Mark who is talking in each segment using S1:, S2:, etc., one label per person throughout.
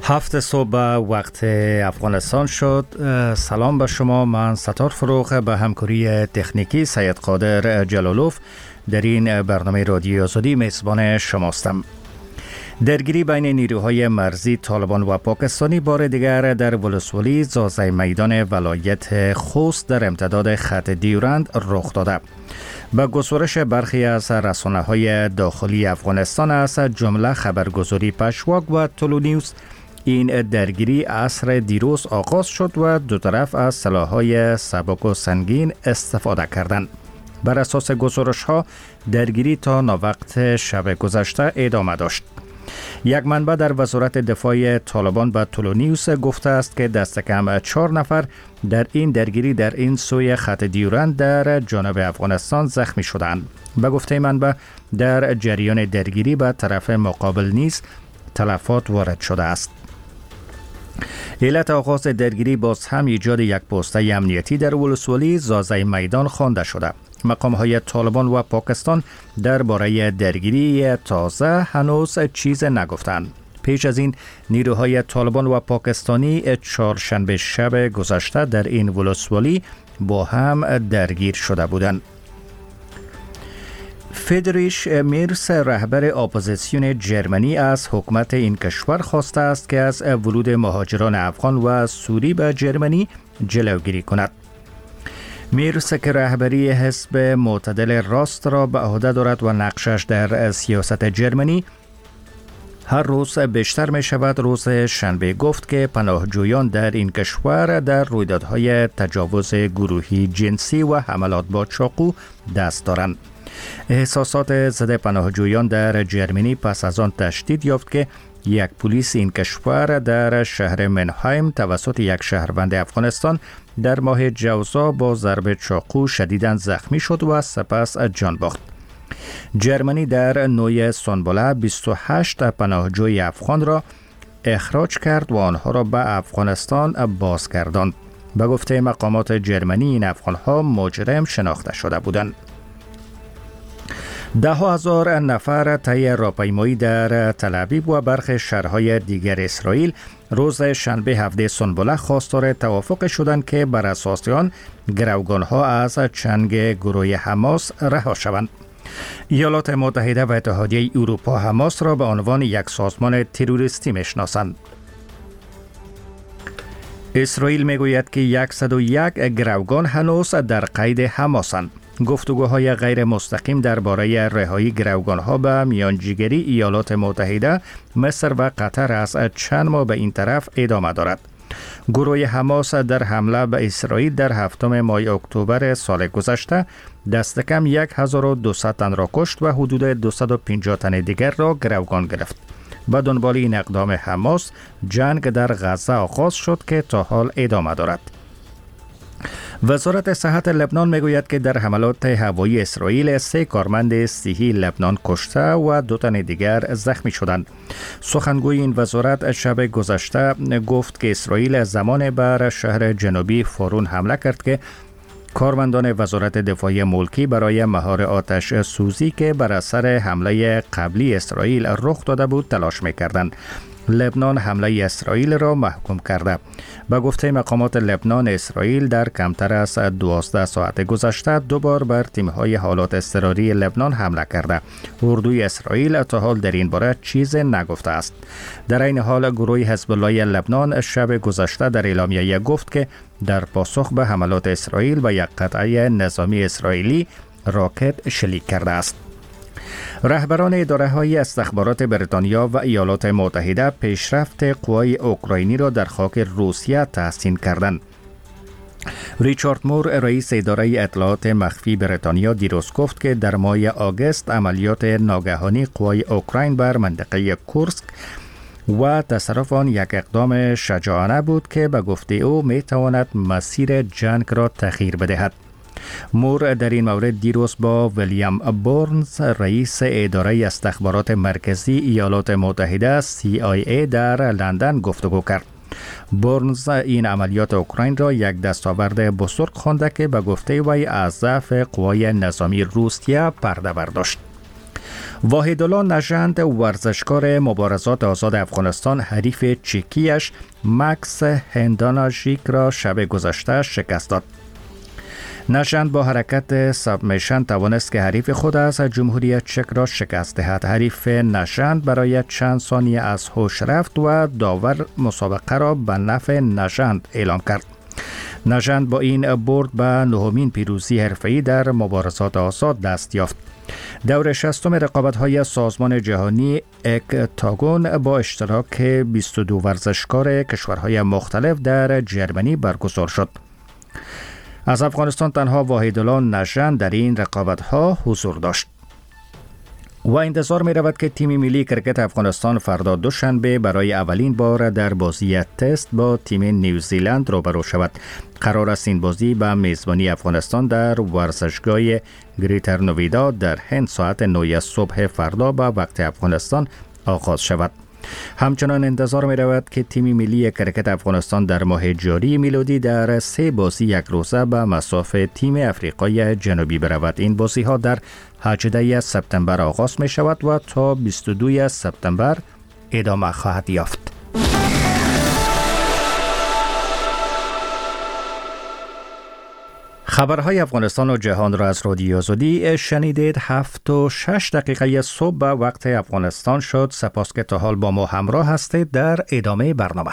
S1: 7 صبح وقت افغانستان شد. سلام به شما. من ستار فروغ به همکاری تکنیکی سید قادر جلالوف در این برنامه رادیو آزادی میزبان شماستم. درگیری بین نیروهای مرزی طالبان و پاکستانی بار دیگر در ولسوالی زازای میدان ولایت خوست در امتداد خط دیورند رخ داده. به گزارش برخی از رسانه‌های داخلی افغانستان از جمله خبرگزاری پشواک و تولو نیوز، این درگیری عصر دیروز آغاز شد و دو طرف از سلاح‌های سبک و سنگین استفاده کردند. بر اساس گزارش‌ها درگیری تا ناوقت شب گذشته ادامه داشت. یک منبع در وزارت دفاع طالبان به تولو نیوز گفته است که دست کم 4 نفر در این درگیری در این سوی خط دیورند در جانب افغانستان زخمی شدند. به گفته منبع در جریان درگیری به طرف مقابل نیز تلفات وارد شده است. علت آغاز درگیری باز هم ایجاد یک پوسته امنیتی در ولسوالی زازای میدان خوانده شده. مقام‌های طالبان و پاکستان درباره درگیری تازه هنوز چیز نگفتند. پیش از این نیروهای طالبان و پاکستانی چهارشنبه شب گذشته در این ولسوالی با هم درگیر شده بودند. فریدریش مرز، رهبر اپوزیسیون جرمنی، از حکومت این کشور خواسته است که از ورود مهاجران افغان و سوری به جرمنی جلوگیری کند. مرز که رهبری حزب معتدل راست را به عهده دارد و نقشش در سیاست جرمنی هر روز بیشتر می شود، روز شنبه گفت که پناهجویان در این کشور در رویدادهای تجاوز گروهی جنسی و حملات با چاقو دست دارند. احساسات ضد پناهجویان در جرمنی پس از آن تشدید یافت که یک پلیس این کشور در شهر منهایم توسط یک شهروند افغانستان در ماه جوزا با ضرب چاقو شدیداً زخمی شد و سپس جان باخت. جرمنی در نوع سنبله 28 پناهجوی افغان را اخراج کرد و آنها را به افغانستان بازگرداند. به گفته مقامات جرمنی این افغانها مجرم شناخته شده بودند. 10,000 نفر طی راهپیمایی در تل‌آویو و برخی شهرهای دیگر اسرائیل روز شنبه 17 سنبله خواستار توافق شدند که بر اساس آن گروگانها از چنگ گروه حماس رها شوند. ایالات متحده و اتحادیه اروپا حماس را به عنوان یک سازمان تروریستی میشناسند. اسرائیل میگوید که 101 گروگان هنوز در قید حماسند. گفتگوهای غیر مستقیم درباره رهایی گروگانها به میانجیگری ایالات متحده، مصر و قطر از چند ماه به این طرف ادامه دارد. گروه حماس در حمله به اسرائیل در 7 ماه اکتبر سال گذشته دست کم 1200 تن را کشت و حدود 250 تن دیگر را گروگان گرفت. به دنبال این اقدام حماس جنگ در غزه آغاز شد که تا حال ادامه دارد. وزارت صحت لبنان میگوید که در حملات هوایی اسرائیل 3 کارمند صحی لبنان کشته و 2 تن دیگر زخمی شدند. سخنگوی این وزارت شب گذشته گفت که اسرائیل زمان بر شهر جنوبی فورون حمله کرد که کارمندان وزارت دفاع ملکی برای مهار آتش سوزی که بر اثر حمله قبلی اسرائیل رخ داده بود تلاش می‌کردند. لبنان حمله اسرائیل را محکوم کرده. به گفته مقامات لبنان، اسرائیل در کمتر از 12 ساعت گذشته 2 بار بر تیم‌های حالات اضطراری لبنان حمله کرده. اردوی اسرائیل تا حال در این باره چیز نگفته است. در این حال گروه حزب الله لبنان شب گذشته در اعلامیه گفت که در پاسخ به حملات اسرائیل به یک قطعه نظامی اسرائیلی راکت شلیک کرده است. رهبران اداره‌های استخبارات بریتانیا و ایالات متحده پیشرفت قوای اوکراینی را در خاک روسیه تحسین کردند. ریچارد مور، رئیس اداره اطلاعات مخفی بریتانیا، دیروز گفت که در ماه آگوست عملیات ناگهانی قوای اوکراین بر منطقه کورسک و تصرف آن یک اقدام شجاعانه بود که به گفته او میتواند مسیر جنگ را تغییر بدهد. مور در این مورد دیروز با ویلیام بورنز، رئیس اداره استخبارات مرکزی ایالات متحده CIA در لندن گفتگو کرد. بورنز این عملیات اوکراین را یک دستاورد بزرگ خوانده که به گفته وی از ضعف قوای نظامی روسیه پرده برداشت. واحدالله نژند ورزشکار مبارزات آزاد افغانستان حریف چکیش مکس هنداناژیک را شب گذشته شکست داد. نژند با حرکت سابمیشن توانست که حریف خود از جمهوری چک را شکست دهد. حریف نژند برای چند ثانیه از هوش رفت و داور مسابقه را به نفع نژند اعلام کرد. نژند با این برد به نهمین پیروزی حرفه‌ای در مبارزات آزاد دست یافت. دور 60م رقابت‌های سازمان جهانی اکتاگون با اشتراک 22 ورزشکار کشورهای مختلف در جرمنی برگزار شد. از افغانستان تنها واحدالله نژند در این رقابت‌ها حضور داشت. و انتظار می رود که تیم ملی کرکت افغانستان فردا دوشنبه برای اولین بار در بازی تست با تیم نیوزیلند روبرو شود. قرار است این بازی به میزبانی افغانستان در ورزشگاه گریتر نویدا در هند ساعت 9 صبح فردا به وقت افغانستان آغاز شود. همچنان انتظار می رود که تیم ملی کرکت افغانستان در ماه جاری میلادی در 3 بازی یک روزه به مصاف تیم افریقای جنوبی برود. این بازی ها در 18 سپتامبر آغاز می شود و تا 22 سپتامبر ادامه خواهد یافت. خبرهای افغانستان و جهان را از رادیو آزادی شنیدید. 7:06 صبح به وقت افغانستان شد. سپاس که تا حال با ما همراه هستید. در ادامه برنامه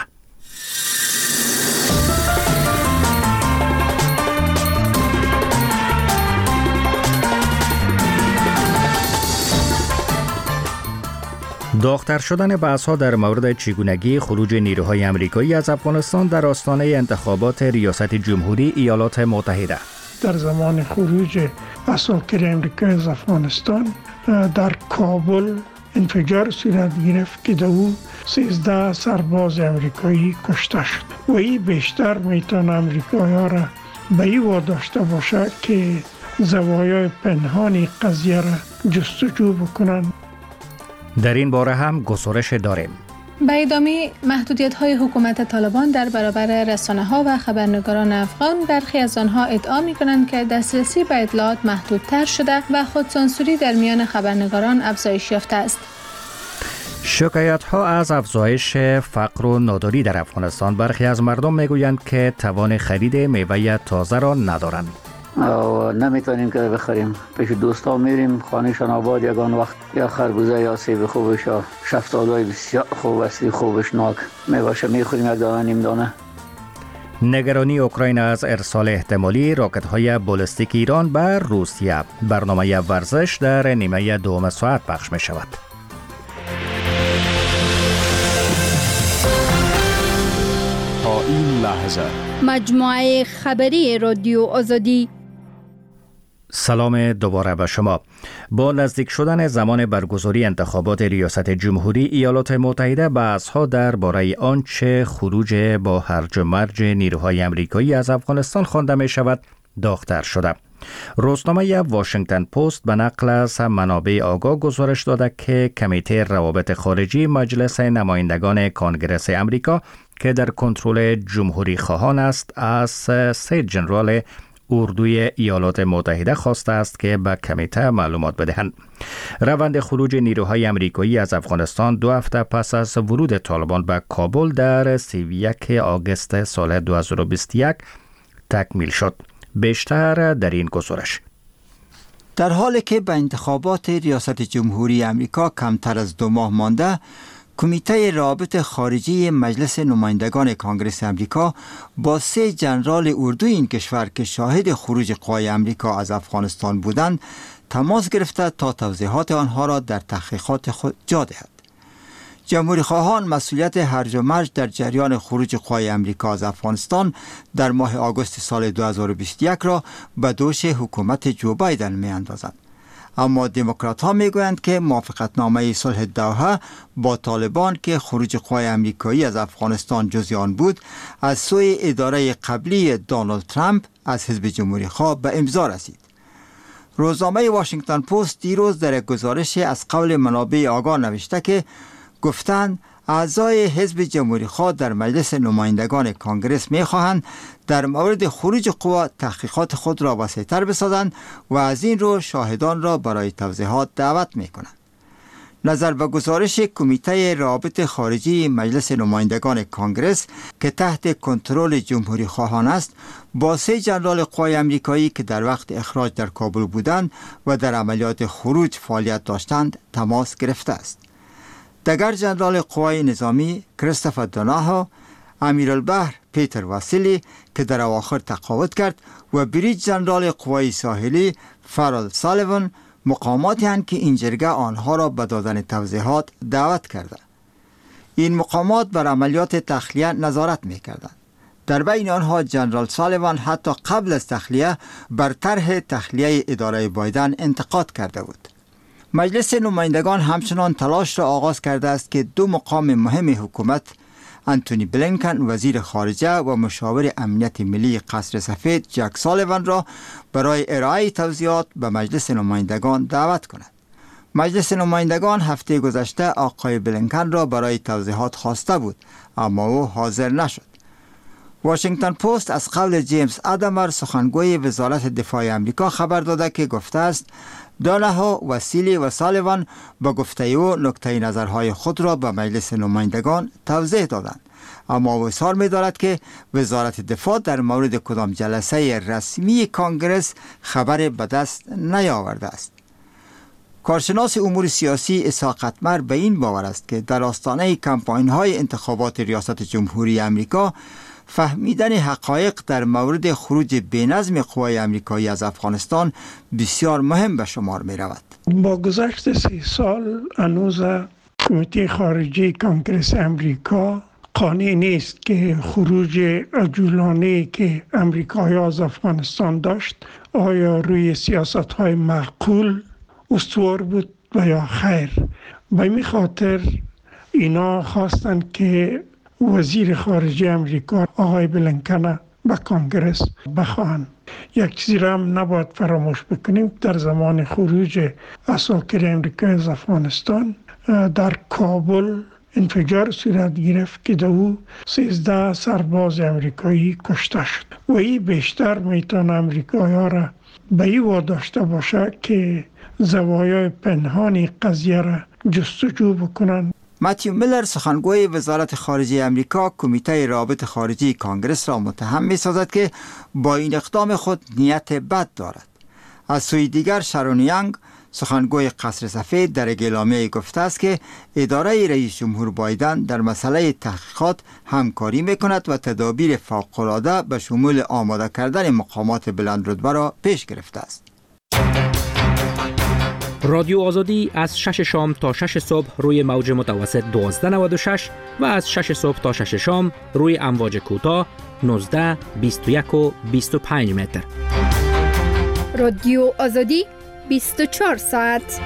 S1: داغ‌تر شدن بحث‌ها در مورد چگونگی خروج نیروهای آمریکایی از افغانستان در آستانه انتخابات ریاست جمهوری ایالات متحده.
S2: در زمان خروج عساکر آمریکایی از افغانستان در کابل انفجار صورت گرفت که در او 13 سرباز آمریکایی کشته شد و این بیشتر میتونه آمریکایی‌ها را به این واداشته باشه که زوایای پنهانی قضیه را جستجو بکنند.
S1: در این باره هم گزارش داریم.
S3: به ادامه محدودیت‌های حکومت طالبان در برابر رسانه‌ها و خبرنگاران افغان، برخی از آنها ادعا می‌کنند که دسترسی به اطلاعات محدودتر شده و خودسانسوری در میان خبرنگاران افزایش یافته است.
S1: شکایت‌ها از افزایش فقر و ناداری در افغانستان. برخی از مردم می‌گویند که توان خرید میوه تازه را ندارند.
S4: نمیتونیم که بخریم. پیش دوستا میریم، خانهشان آباد، یگان وقت یا خربوزه یا سیب خوبش یا شفتالوی بسیار خوب است، خوبشناک میباشه، میخوریم یک دانه نیم دانه.
S1: نگرانی اوکراین از ارسال احتمالی راکت‌های بالستیک ایران به روسیه. برنامه ورزش در نیمه دوم ساعت پخش می شود.
S5: تا این لحظه
S6: مجموعه خبری رادیو آزادی.
S1: سلام دوباره به شما. با نزدیک شدن زمان برگزاری انتخابات ریاست جمهوری ایالات متحده، بحث‌ها درباره آنچه خروج با هرج و مرج نیروهای آمریکایی از افغانستان خوانده می شود داغ‌تر شده. روزنامه واشنگتن پست به نقل از منابع آگاه گزارش داده که کمیته روابط خارجی مجلس نمایندگان کانگرس آمریکا که در کنترل جمهوری خواهان است، از 3 ژنرال اردوی ایالات متحده خواسته است که به کمیته معلومات بدهند. روند خروج نیروهای آمریکایی از افغانستان 2 هفته پس از ورود طالبان به کابل در 31 آگوست سال 2021 تکمیل شد. بیشتر در این گزارش.
S7: در حالی که به انتخابات ریاست جمهوری آمریکا کمتر از 2 ماه مانده، کمیته روابط خارجی مجلس نمایندگان کانگرس آمریکا با 3 ژنرال اردوی این کشور که شاهد خروج قوای آمریکا از افغانستان بودند تماس گرفته تا توضیحات آنها را در تحقیقات خود جا دهد. جمهوری خواهان مسئولیت هرج و مرج در جریان خروج قوای آمریکا از افغانستان در ماه آگوست سال 2021 را به دوش حکومت جو بایدن می اندازند. اما دموکرات ها می گویند که موافقتنامه صلح دوحه با طالبان که خروج قوای آمریکایی از افغانستان جزئی آن بود، از سوی اداره قبلی دونالد ترامپ از حزب جمهوری خواه به امضا رسید. روزنامه واشنگتن پست دیروز در یک گزارش از قول منابع آگاه نوشته که گفتند اعضای حزب جمهوری خواه در مجلس نمایندگان کانگرس می‌خواهند در مورد خروج قوا تحقیقات خود را وسیع‌تر بسازند و از این رو شاهدان را برای توضیحات دعوت می‌کنند. نظر به گزارش کمیته روابط خارجی مجلس نمایندگان کانگرس که تحت کنترل جمهوری خواهان است، با 3 ژنرال قوای امریکایی که در وقت اخراج در کابل بودند و در عملیات خروج فعالیت داشتند تماس گرفته است. دگر ژنرال قوای نظامی کریستوفر دوناهو، امیرالبحر پیتر واسیلی که در اواخر تقاعد کرد و بریج ژنرال قوای ساحلی فرال سالیوان مقاماتی هستند که این جرگه آنها را به دادن توضیحات دعوت کرده. این مقامات بر عملیات تخلیه نظارت می‌کردند. در بین آنها ژنرال سالیوان حتی قبل از تخلیه بر طرح تخلیه اداره بایدن انتقاد کرده بود. مجلس نمایندگان همچنان تلاش را آغاز کرده است که 2 مقام مهم حکومت، انتونی بلینکن وزیر خارجه و مشاور امنیت ملی قصر سفید جک سالیوان را برای ارائه توضیحات به مجلس نمایندگان دعوت کند. مجلس نمایندگان هفته گذشته آقای بلینکن را برای توضیحات خواسته بود، اما او حاضر نشد. واشنگتن پست از قول جیمز آدامر سخنگوی وزارت دفاع آمریکا خبر داده که گفته است دوناهو، واسیلی و سالیوان با گفته او نکته نظرهای خود را به مجلس نمایندگان توضیح دادند، اما او اصرار می‌دارد که وزارت دفاع در مورد کدام جلسه رسمی کانگرس خبر به دست نیاورده است. کارشناس امور سیاسی اسحاق قطمر به این باور است که در آستانه کمپاین‌های انتخابات ریاست جمهوری آمریکا فهمیدن حقایق در مورد خروج بی‌نظم قوای آمریکایی از افغانستان بسیار مهم به شمار می رود.
S2: با گذشت 3 سال هنوز کمیته خارجی کانگرس امریکا قانع نیست که خروج عجولانه که امریکایی از افغانستان داشت آیا روی سیاست‌های معقول استوار بود و یا خیر. به این خاطر اینا خواستند که وزیر خارجه امریکا آقای بلینکن به کانگرس بخواهند. یک چیزی را هم نباید فراموش بکنیم، در زمان خروج اساکر امریکا از افغانستان در کابل انفجار صورت گرفت که او 13 سرباز امریکایی کشته شد و این بیشتر میتونه امریکایی‌ها را به این واداشته باشه که زوایای پنهانی قضیه را جستجو بکنن.
S7: متیو میلر سخنگوی وزارت خارجه امریکا کمیته روابط خارجی کانگرس را متهم می‌سازد که با این اقدام خود نیت بد دارد. از سوی دیگر شارون یانگ سخنگوی قصر سفید در اعلامیه گفته است که اداره رئیس جمهور بایدن در مسئله تحقیقات همکاری می‌کند و تدابیر فوق‌العاده به شمول آماده کردن مقامات بلندرتبه را پیش گرفته است.
S8: رادیو آزادی از 6 شام تا 6 صبح روی موج متوسط 1296 و از 6 صبح تا 6 شام روی امواج کوتاه 19، 21 و 25 متر.
S6: رادیو آزادی 24 ساعت.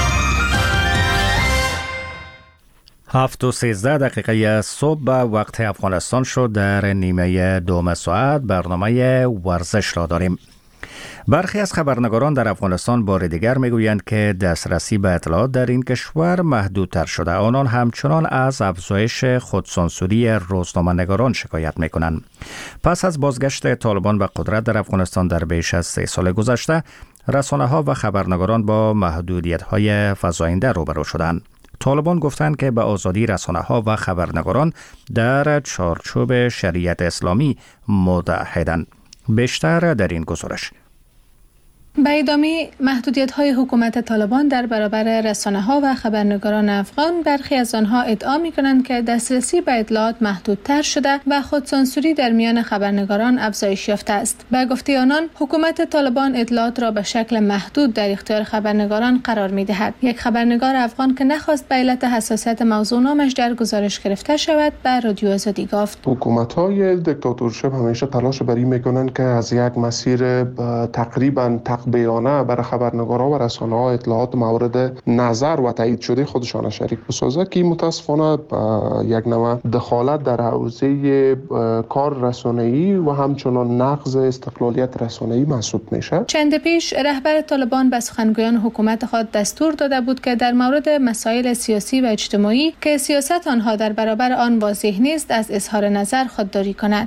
S1: 7:13 صبح به وقت افغانستان شد. در نیمه دوم ساعت برنامه ورزش را داریم. برخی از خبرنگاران در افغانستان بار دیگر میگویند که دسترسی به اطلاعات در این کشور محدودتر شده. آنان همچنان از افزایش خودسانسوری روزنامه‌نگاران شکایت میکنند. پس از بازگشت طالبان به قدرت در افغانستان در بیش از 3 سال گذشته، رسانه‌ها و خبرنگاران با محدودیت‌های فزاینده روبرو شدند. طالبان گفتند که به آزادی رسانه‌ها و خبرنگاران در چارچوب شریعت اسلامی متعهدند. بیشتر در این گزارش.
S3: به ادامه محدودیت‌های حکومت طالبان در برابر رسانه‌ها و خبرنگاران افغان، برخی از آنها ادعا می‌کنند که دسترسی به اطلاعات محدودتر شده و خودسانسوری در میان خبرنگاران افزایش یافته است. به گفته آنان، حکومت طالبان اطلاعات را به شکل محدود در اختیار خبرنگاران قرار می‌دهد. یک خبرنگار افغان که نخواست به علت حساسیت موضوع نامش در گزارش گرفته شود، به رادیو آزادی گفت:
S9: حکومت‌های دیکتاتورشپ همیشه تلاش بر این می‌کنند که از یک مسیر تقریباً بیانه برای خبرنگارها و رسانه‌ها اطلاعات مورد نظر و تایید شده خودشان شریک بسازه که متاسفانه یک نوع دخالت در حوزه کار رسانه‌ای و همچنان نقض استقلالیت رسانه‌ای محسوب میشه.
S3: چند پیش رهبر طالبان به سخنگویان حکومت خود دستور داده بود که در مورد مسائل سیاسی و اجتماعی که سیاست آنها در برابر آن واضح نیست از اظهار نظر خودداری کند.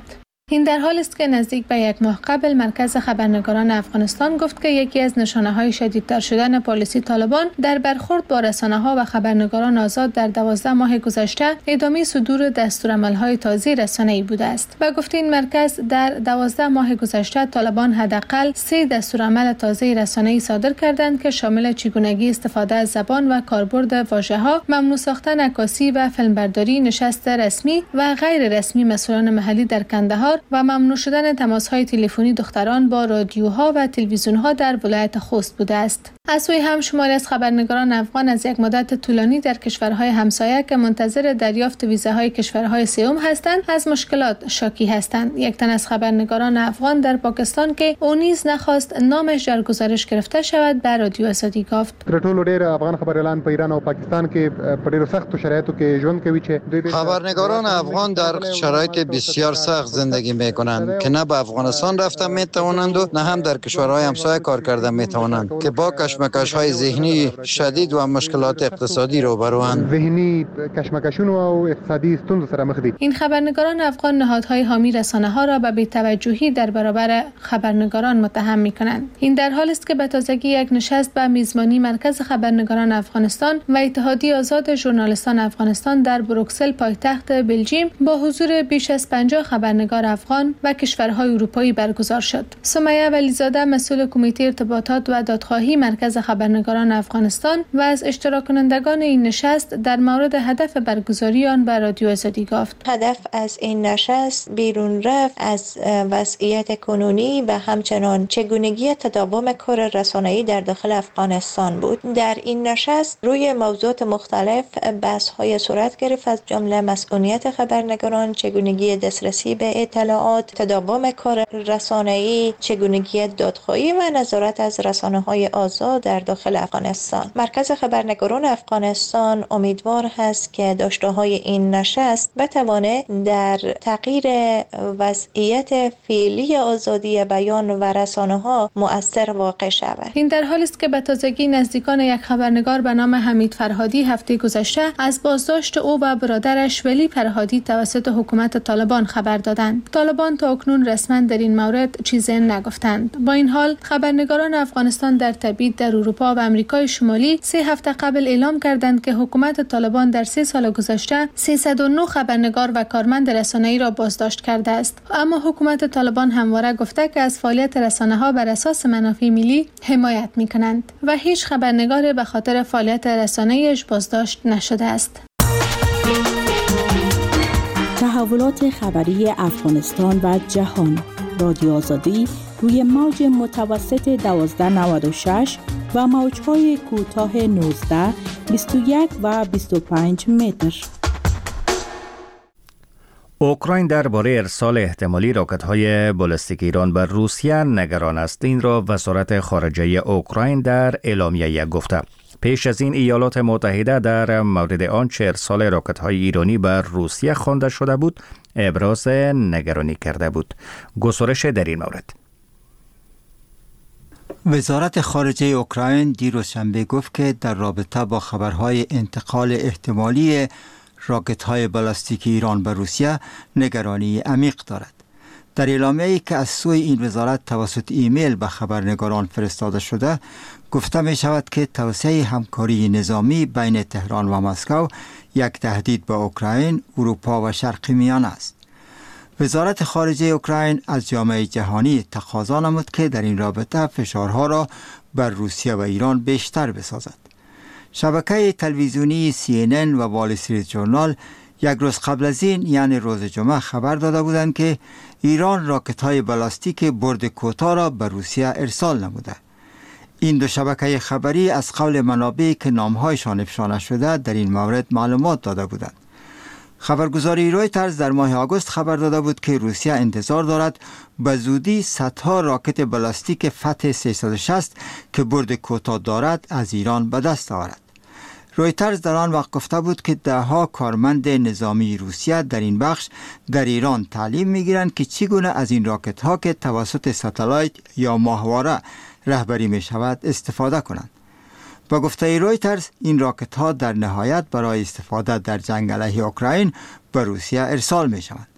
S3: این در حالی است که نزدیک به یک ماه قبل مرکز خبرنگاران افغانستان گفت که یکی از نشانه‌های شدیدتر شدن پالیسی طالبان در برخورد با رسانه‌ها و خبرنگاران آزاد در 12 ماه گذشته ادامه صدور دستورالعمل‌های تازه رسانه‌ای بوده است و گفت این مرکز در 12 ماه گذشته طالبان حداقل 3 دستورالعمل تازه رسانه‌ای صادر کردند که شامل چگونگی استفاده از زبان و کاربرد واژه‌ها، ممنوع ساختن عکاسی و فیلمبرداری، نشست رسمی و غیر رسمی مسئولان محلی در کندهار و ممنوع شدن تماس‌های تلفنی دختران با رادیوها و تلویزیون‌ها در ولایت خوست بوده است. از سوی هم شماری از خبرنگاران افغان از یک مدت طولانی در کشورهای همسایه که منتظر دریافت ویزاهای کشورهای سوم هستند از مشکلات شاکی هستند. یک تن از خبرنگاران افغان در پاکستان که او نیز نخواست نامش در گزارش گرفته شود به رادیو آزادی گفت:
S10: ټولو ډېر افغان خبريالان په ایران او پاکستان کې په ډېرو سختو شرایطو کې ژوند کوي چې
S11: خبرنگاران افغان در شرایط بسیار سخت زندگی میکنند که نه به افغانستان رفته میتوانند و نه هم در کشورهای همسایه کار کرده میتوانند که با کشمکش‌های ذهنی شدید و مشکلات اقتصادی روبروند.
S10: ذهنی کشمکشون و اقتصادی ستونزو سره مخ دي.
S3: این خبرنگاران افغان نهادهای حامی رسانه‌ها را به بی‌توجهی در برابر خبرنگاران متهم می‌کنند. این در حالی است که به تازگی یک نشست به میزبانی مرکز خبرنگاران افغانستان و اتحادیه آزاد ژورنالیستان افغانستان در بروکسل پایتخت بلژیم با حضور بیش از 50 خبرنگار افغان و کشورهای اروپایی برگزار شد. سمیه ولیزاده مسئول کمیته ارتباطات و دادخواهی مرکز خبرنگاران افغانستان و از اشتراک کنندگان این نشست در مورد هدف برگزاری آن به رادیو آزادی گفت:
S12: هدف از این نشست بیرون رفت از وضعیت کنونی و همچنان چگونگی تداوم کار رسانه‌ای در داخل افغانستان بود. در این نشست روی موضوعات مختلف بحث‌های صورت گرفت، از جمله مسئولیت خبرنگاران، چگونگی دسترسی به اطلاعات، تداوم کار رسانه‌ای، چگونگی دادخواهی و نظارت از رسانه‌های آزاد در داخل افغانستان. مرکز خبرنگاران افغانستان امیدوار است که داشته‌های این نشست بتواند در تغییر وضعیت فعلی آزادی بیان و رسانه‌ها مؤثر واقع شود.
S3: این در حالی است که به تازگی نزدیکان یک خبرنگار به نام حمید فرهادی هفته گذشته از بازداشت او و برادرش ولی فرهادی توسط حکومت طالبان خبر دادند. طالبان تا اکنون رسما در این مورد چیزی نگفتند. با این حال خبرنگاران افغانستان در تبعید در اروپا و آمریکای شمالی 3 هفته قبل اعلام کردند که حکومت طالبان در 3 سال گذشته 309 خبرنگار و کارمند رسانه‌ای را بازداشت کرده است. اما حکومت طالبان همواره گفته که از فعالیت رسانه‌ها بر اساس منافع ملی حمایت می‌کنند و هیچ خبرنگار به خاطر فعالیت رسانه‌ایش بازداشت نشده است.
S13: تحولات خبری افغانستان و جهان. رادیو آزادی روی موج متوسط 1296 و موج‌های کوتاه 19، 21 و 25 متر.
S1: اوکراین درباره ارسال احتمالی راکت‌های بالستیک ایران بر روسیه نگران است. این را وزارت خارجه اوکراین در اعلامیه گفته. پیش از این ایالات متحده در مورد آنچه ارسال راکت‌های ایرانی بر روسیه خوانده شده بود ابراز نگرانی کرده بود. گزارش در این مورد:
S7: وزارت خارجه اوکراین دیروز شنبه گفت که در رابطه با خبرهای انتقال احتمالی راکت‌های بالستیک ایران به روسیه نگرانی عمیق دارد. در اعلامیه‌ای که از سوی این وزارت توسط ایمیل به خبرنگاران فرستاده شده گفته می شود که توسعه همکاری نظامی بین تهران و مسکو یک تهدید به اوکراین، اروپا و شرق میانه است. وزارت خارجه اوکراین از جامعه جهانی تقاضا نمود که در این رابطه فشارها را بر روسیه و ایران بیشتر بسازد. شبکه تلویزیونی CNN و وال استریت ژورنال یک روز قبل از این یعنی روز جمعه خبر داده بودند که ایران راکت‌های بالستیک برد کوتاه را به روسیه ارسال نموده. این دو شبکه خبری از قول منابعی که نام‌هایشان افشا نشده در این مورد معلومات داده بودند. خبرگزاری رویترز در ماه آگوست خبر داده بود که روسیه انتظار دارد به زودی صدها راکت بالستیک فتح 360 که برد کوتاه دارد از ایران به دست آورد. رویترز در آن وقت گفته بود که دهها کارمند نظامی روسیه در این بخش در ایران تعلیم می‌گیرند که چگونه از این راکت‌ها که توسط ستلایت یا ماهواره رهبری می‌شود استفاده کنند. با گفته رویترز این راکت‌ها در نهایت برای استفاده در جنگ علیه اوکراین به روسیه ارسال می‌شوند.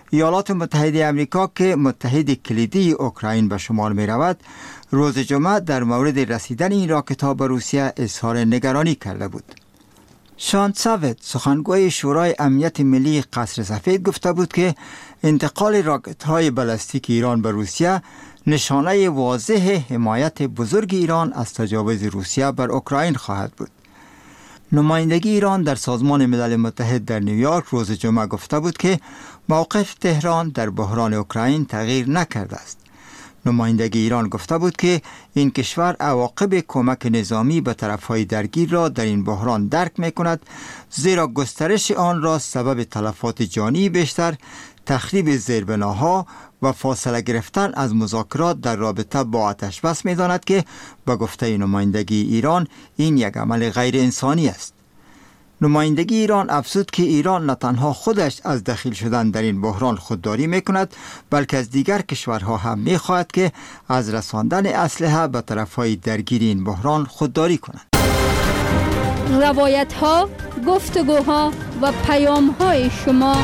S7: ایالات متحده آمریکا که متحد کلیدی اوکراین به شمار می رود، روز جمعه در مورد رسیدن این راکت‌ها به روسیه اظهار نگرانی کرده بود. شان ساوت، سخنگوی شورای امنیت ملی قصر سفید، گفته بود که انتقال راکت‌های بالستیک ایران به روسیه نشانه واضح حمایت بزرگ ایران از تجاوز روسیه بر اوکراین خواهد بود. نمایندگی ایران در سازمان ملل متحد در نیویورک روز جمعه گفته بود که موقف تهران در بحران اوکراین تغییر نکرده است. نمایندگی ایران گفته بود که این کشور عواقب کمک نظامی به طرفهای درگیر را در این بحران درک می‌کند، زیرا گسترش آن را سبب تلفات جانی بیشتر، تخریب زیربناها و فاصله گرفتن از مذاکرات در رابطه با آتش بس می‌داند که به گفته نمایندگی ایران این یک عمل غیر انسانی است. نمایندگی ایران افزود که ایران نه تنها خودش از دخیل شدن در این بحران خودداری می‌کند، بلکه از دیگر کشورها هم می‌خواهد که از رساندن اسلحه به طرفهای درگیر این بحران خودداری کنند.
S6: روایت‌ها، گفتگوها و پیام‌های شما.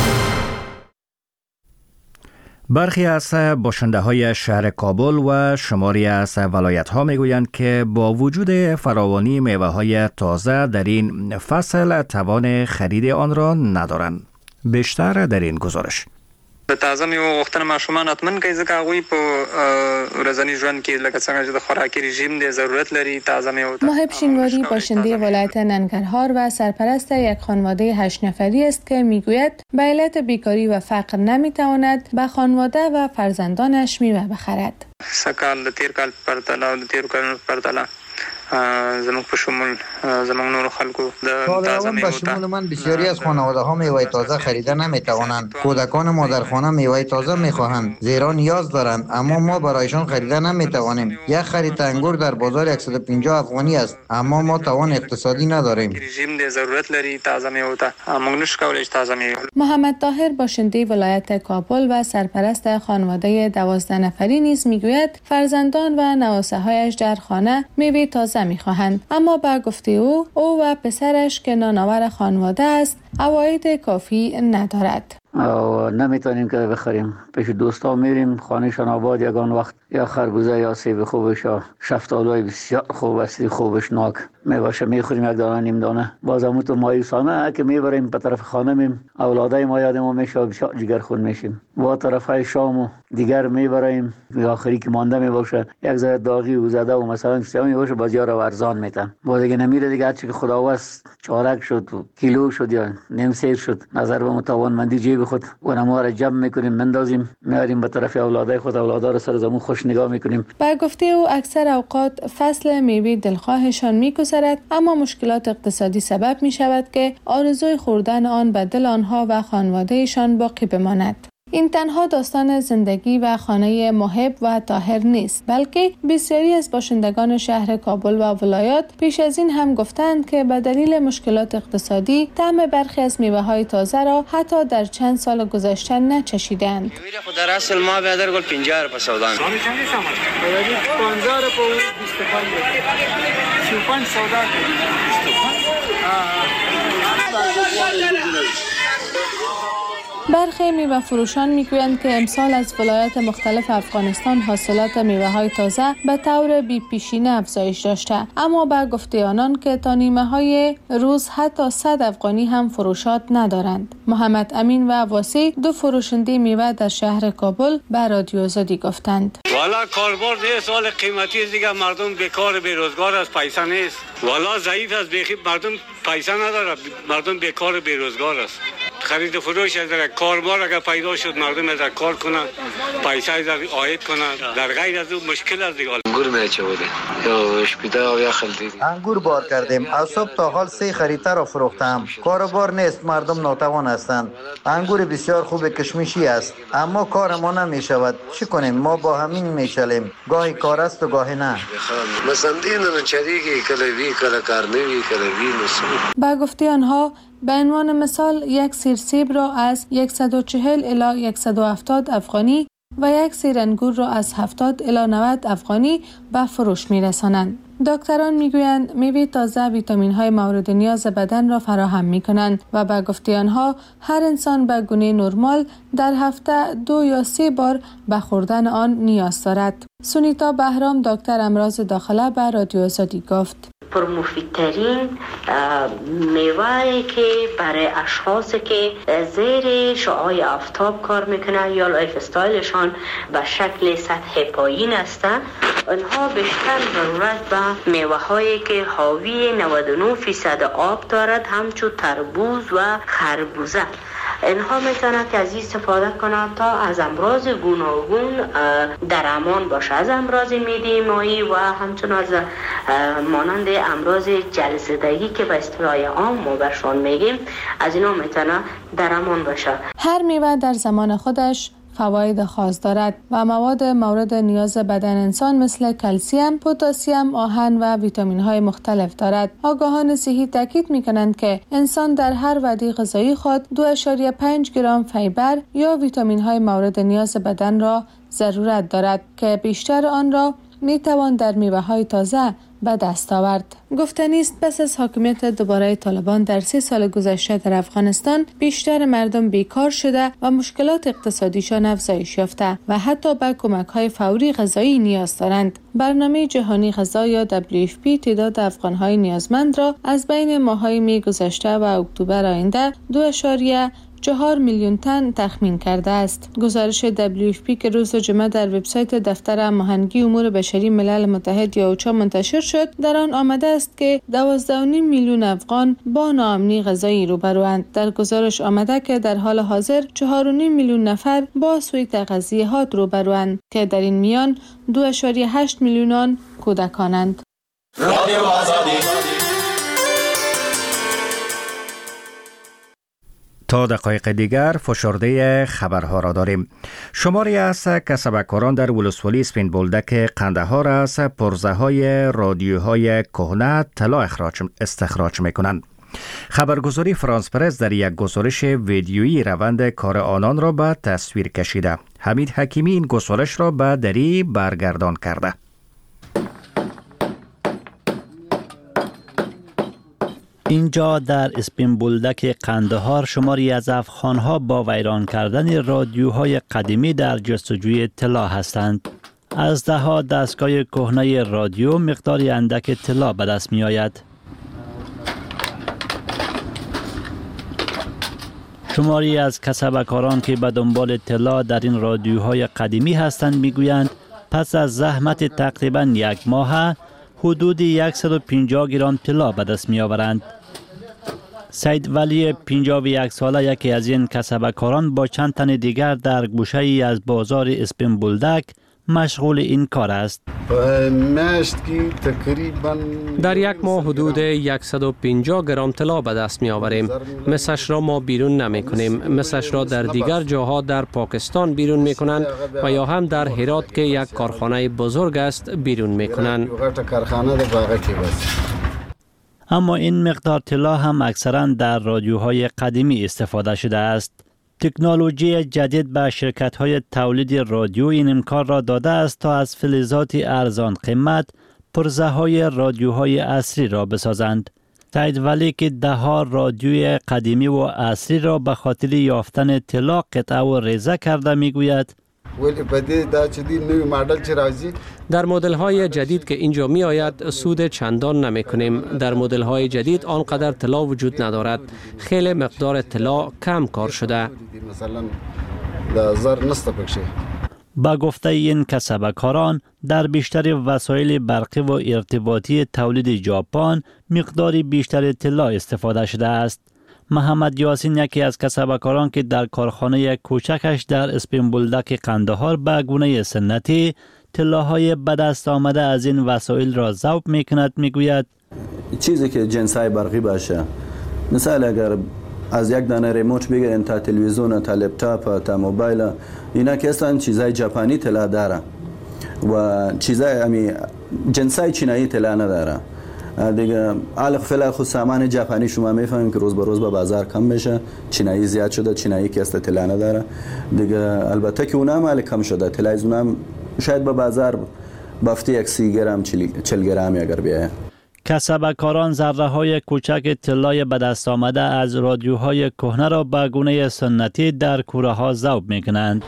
S1: برخی از باشنده های شهر کابل و شماری از ولایت ها می گویند که با وجود فراوانی میوه های تازه در این فصل توان خرید آن را ندارند. بیشتر در این گزارش.
S14: د تازه میوه غوښتنه ماشومان حتمن کوي ځکه هغوی په ورځني ژوند کې لکه څنګه چې د خوراکي رژیم د ضرورت لري تازه میوه.
S3: ماهب شینواری باشنده ولایت ننگرهار و سرپرست یک خانواده 8 نفری است که میگوید به علت بیکاری و فقر نمیتواند به خانواده و فرزندانش میوه بخرد.
S14: سکال د تیر کال پرتله او د تیر کال پرتله زموږ په شمول زموږ نور خلکو د تازه میوه
S11: به شمول من بسیاری از خانواده ها میوه تازه خریده نمیتوانند. کودکان ما در خانه میوه تازه میخواهند زیرا نیاز دارند، اما ما برایشان خریده نمیتوانیم. یک خرید انگور در بازار 150 افغانی است، اما ما توان اقتصادی نداریم.
S14: رژیم د ضرورت لري تازه میوه ته موږ نشو کولای تازه میوه.
S3: محمد طاهر باشنده ولایت کابل و سرپرست خانواده 12 نفری نیز میگوید فرزندان و نواسه هایش در خانه میوه تازه میخواهند، اما با گفته او و پسرش که نانآور خانواده است عواید کافی ندارد.
S4: نمیتونیم که بخریم. پیش دوستا میریم، خانهشان آباد یگان وقت یا خربوزه یا سیب خوبش یا شفتالوی بسیار خوب است، خوبش ناک میباشه میخوریم یک دانه نیم دانه. باز همون تو مایوسانه که میبریم به طرف خانه میم اولادای ما یاد ما میشه بسیار جگر خون میشیم. با طرفای شام و دیگر میبریم آخری که مانده میباشه یک ذره داغی و زده و مثلا سیامی باشه بازار ارزان میتن. باز دیگه نمیره دیگه هرچی که خداوند چارک شد و کیلو شد یا نیم سیر شد نظر به متوانمندی جیب خود و ما را جمع میکنیم مندازیم میاریم به طرف اولادای خود، اولادا رو سر زمون خوش نگاه میکنیم.
S3: با گفته او اکثر اوقات فصل میوه دلخواهشان میگذرد، اما مشکلات اقتصادی سبب میشود که آرزوی خوردن آن به دل آنها و خانوادهشان باقی بماند. این تنها داستان زندگی و خانه محب و طاهر نیست، بلکه بسیاری از باشندگان شهر کابل و ولایات پیش از این هم گفتند که به دلیل مشکلات اقتصادی طعم برخی از میوه‌های تازه را حتی در چند سال گذشته نچشیدند.
S15: در اصل ما به در گل 50 روپیه سودا می. 50 روپیه 25 سودا.
S3: برخی میوه فروشان میگویند که امسال از ولایات مختلف افغانستان حاصلات میوه‌های تازه به طور بی‌پیشینه افزایش داشته، اما با گفته آنان که تا نیمه‌های روز حتی 100 افغانی هم فروشات ندارند. محمد امین و واسی دو فروشنده میوه در شهر کابل به رادیو آزادی گفتند:
S16: والا کاربار ده سال قیمتی دیگه مردم بیکار بیروزگار است، پیسه نیست. والا ضعیف است، بیخی مردم پیسه نداره، مردم بیکار بیروزگار است. خرید و فروش از کاربار اگر پیدا شد مردم از کار کنن، پیسه از عاید کنن، در غیر از اون مشکل است دیگه.
S15: انگور میچه بوده یا اشپیده و یا خلدی
S11: انگور بار کردیم. از صبح تا حال 3 خریده را فروختم. کاربار نیست، مردم ناتوان هستند. انگور بسیار خوب کشمشی است، اما کار ما نمیشود. چی کنیم؟ ما با همین میچلیم. گاهی کار است و گاهی نه.
S15: مثلا دینن چریگی کلوی کلا کارنوی کلوی نسو.
S3: با گفته آنها به عنوان مثال یک سیر سیب را از 140 الی 170 افغانی و یک سیر انگور را از 70 الی 90 افغانی به فروش می‌رسانند. دکتران میگویند میوه تازه ویتامین های مورد نیاز بدن را فراهم می کنند و به گفته آنها هر انسان به گونه نرمال در هفته 2 یا 3 بار به خوردن آن نیاز دارد. سونیتا بهرام، دکتر امراض داخله، به رادیو آزادی گفت:
S17: پرمفیدترین میوه‌ای که برای اشخاصی که زیر شعاع آفتاب کار میکنن یا لایف استایلشان به شکل سطح پایین هستند، آنها بیشتر ضرورت به میوه‌هایی که حاوی 99% آب دارد، همچون تربوز و خربوزه. اینها میتونند که از استفاده کنند تا از امراض گوناگون در امان باشه، از امراض معده مایی و همچنین از مانند امراض جلزدگی که به اصطلاح عام ما برشان میگیم، از اینا میتونه در امان باشه.
S3: هر میوه در زمان خودش فواید خاص دارد و مواد مورد نیاز بدن انسان مثل کلسیم، پتاسیم، آهن و ویتامین های مختلف دارد. آگاهان صحی تاکید می کنند که انسان در هر وعده غذایی خود 2.5 گرم فیبر یا ویتامین های مورد نیاز بدن را ضرورت دارد که بیشتر آن را می توان در میوه های تازه به دست آورد. گفتنی است پس از حاکمیت دوباره طالبان در 3 سال گذشته در افغانستان بیشتر مردم بیکار شده و مشکلات اقتصادیشان افزایش یافته و حتی به کمک‌های فوری غذایی نیاز دارند. برنامه جهانی غذا یا WFP تعداد افغان‌های نیازمند را از بین ماه‌های می گذشته و اکتبر آینده 2.4 میلیون تن تخمین کرده است. گزارش WFP که روز جمعه در وبسایت دفتر هماهنگی امور بشری ملل متحد یا اوچا منتشر شد، در آن آمده است که 12.5 میلیون افغان با ناامنی غذایی روبروند. در گزارش آمده که در حال حاضر 4.5 میلیون نفر با سوء تغذیه روبروند که در این میان 2.8 میلیون کودکانند.
S1: رادیو آزادی. تا دقایق دیگر فشرده خبرها را داریم. شماری از کسبکاران در ولسوالی اسپین بولدک قندهار از پرزه های رادیوهای کهنه طلا استخراج میکنند. خبرگزاری فرانس پرس در یک گزارش ویدیویی روند کار آنان را به تصویر کشیده. حمید حکیمی این گزارش را به دری برگردان کرده.
S18: اینجا در اسپین بولدک قندهار شماری از افغانها با ویران کردن رادیوهای قدیمی در جستجوی طلا هستند. از دهها دستگاه کهنه رادیو مقداری اندک طلا به دست می آید. شماری از کسبکاران که به دنبال طلا در این رادیوهای قدیمی هستند میگویند پس از زحمت تقریباً 1 ماه حدود 150 گرم طلا به دست می آورند. سید ولی 51 ساله یکی از این کسبکاران با چند تن دیگر در گوشه ای از بازار اسپین بولدک مشغول این کار است.
S19: در 1 ماه حدود 150 گرم طلا به دست می آوریم. مثلش را ما بیرون نمی کنیم. مثلش را در دیگر جاها در پاکستان بیرون می کنند و یا هم در هرات که یک کارخانه بزرگ است بیرون می کنند.
S18: اما این مقدار طلا هم اکثرا در رادیوهای قدیمی استفاده شده است. تکنولوژی جدید به شرکت‌های تولید رادیو این امکان را داده است تا از فلزات ارزان قیمت پرزه‌های رادیوهای عصری را بسازند. سید ولی که ده‌ها رادیوی قدیمی و عصری را به خاطر یافتن طلا قطعه و ریزه کرده میگوید
S19: در مدل های جدید که اینجا می آید سود چندان نمی کنیم. در مدل های جدید آنقدر طلا وجود ندارد. خیلی مقدار طلا کم کار شده.
S18: با گفته این کسبکاران در بیشتر وسایل برقی و ارتباطی تولید ژاپن مقداری بیشتر طلا استفاده شده است. محمد یاسین یکی از کسبکاران که در کارخانه کوچکش در اسپین بولدک قندهار به گونه سنتی طلاهای به دست آمده از این وسایل را ذوب میکند میگوید
S20: چیزی که جنسای برقی باشه، مثلا اگر از یک دانه ریموت بگیرین تا تلویزیون تا لپتاپ تا موبایل، اینا که اصلا چیزای ژاپنی طلا داره و چیزای جنسای چینایی طلا نداره. دیگه علاوه فعلا خود سامان ژاپنی شما میفهمیم که روز به روز به بازار کم میشه، چینایی زیاد شده، چینایی که است اطلاع نداره دیگه، البته که اونم مال کم شده، طلای اونم شاید به بازار بافتی 30 گرم 40 گرمی اگر بیایه.
S18: کسبکاران ذره‌های کوچک طلای به دست آمده از رادیوهای کهنه را به گونه سنتی در کوره‌ها ذوب می‌کنند.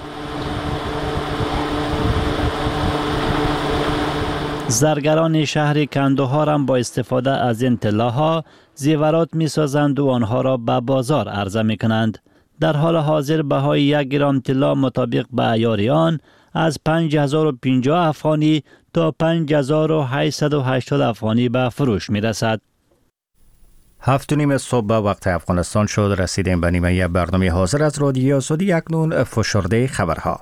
S18: زرگران شهر کندوها با استفاده از این طلاها زیورات می‌سازند و آنها را به بازار عرضه می‌کنند. در حال حاضر بهای 1 گرم طلا مطابق به عیار آن از 5050 افغانی تا 5880 افغانی به فروش می رسد.
S1: 7:30 صبح به وقت افغانستان شد. رسیدیم به نیمه برنامه حاضر از رادیو آزادی. اکنون فشرده خبرها.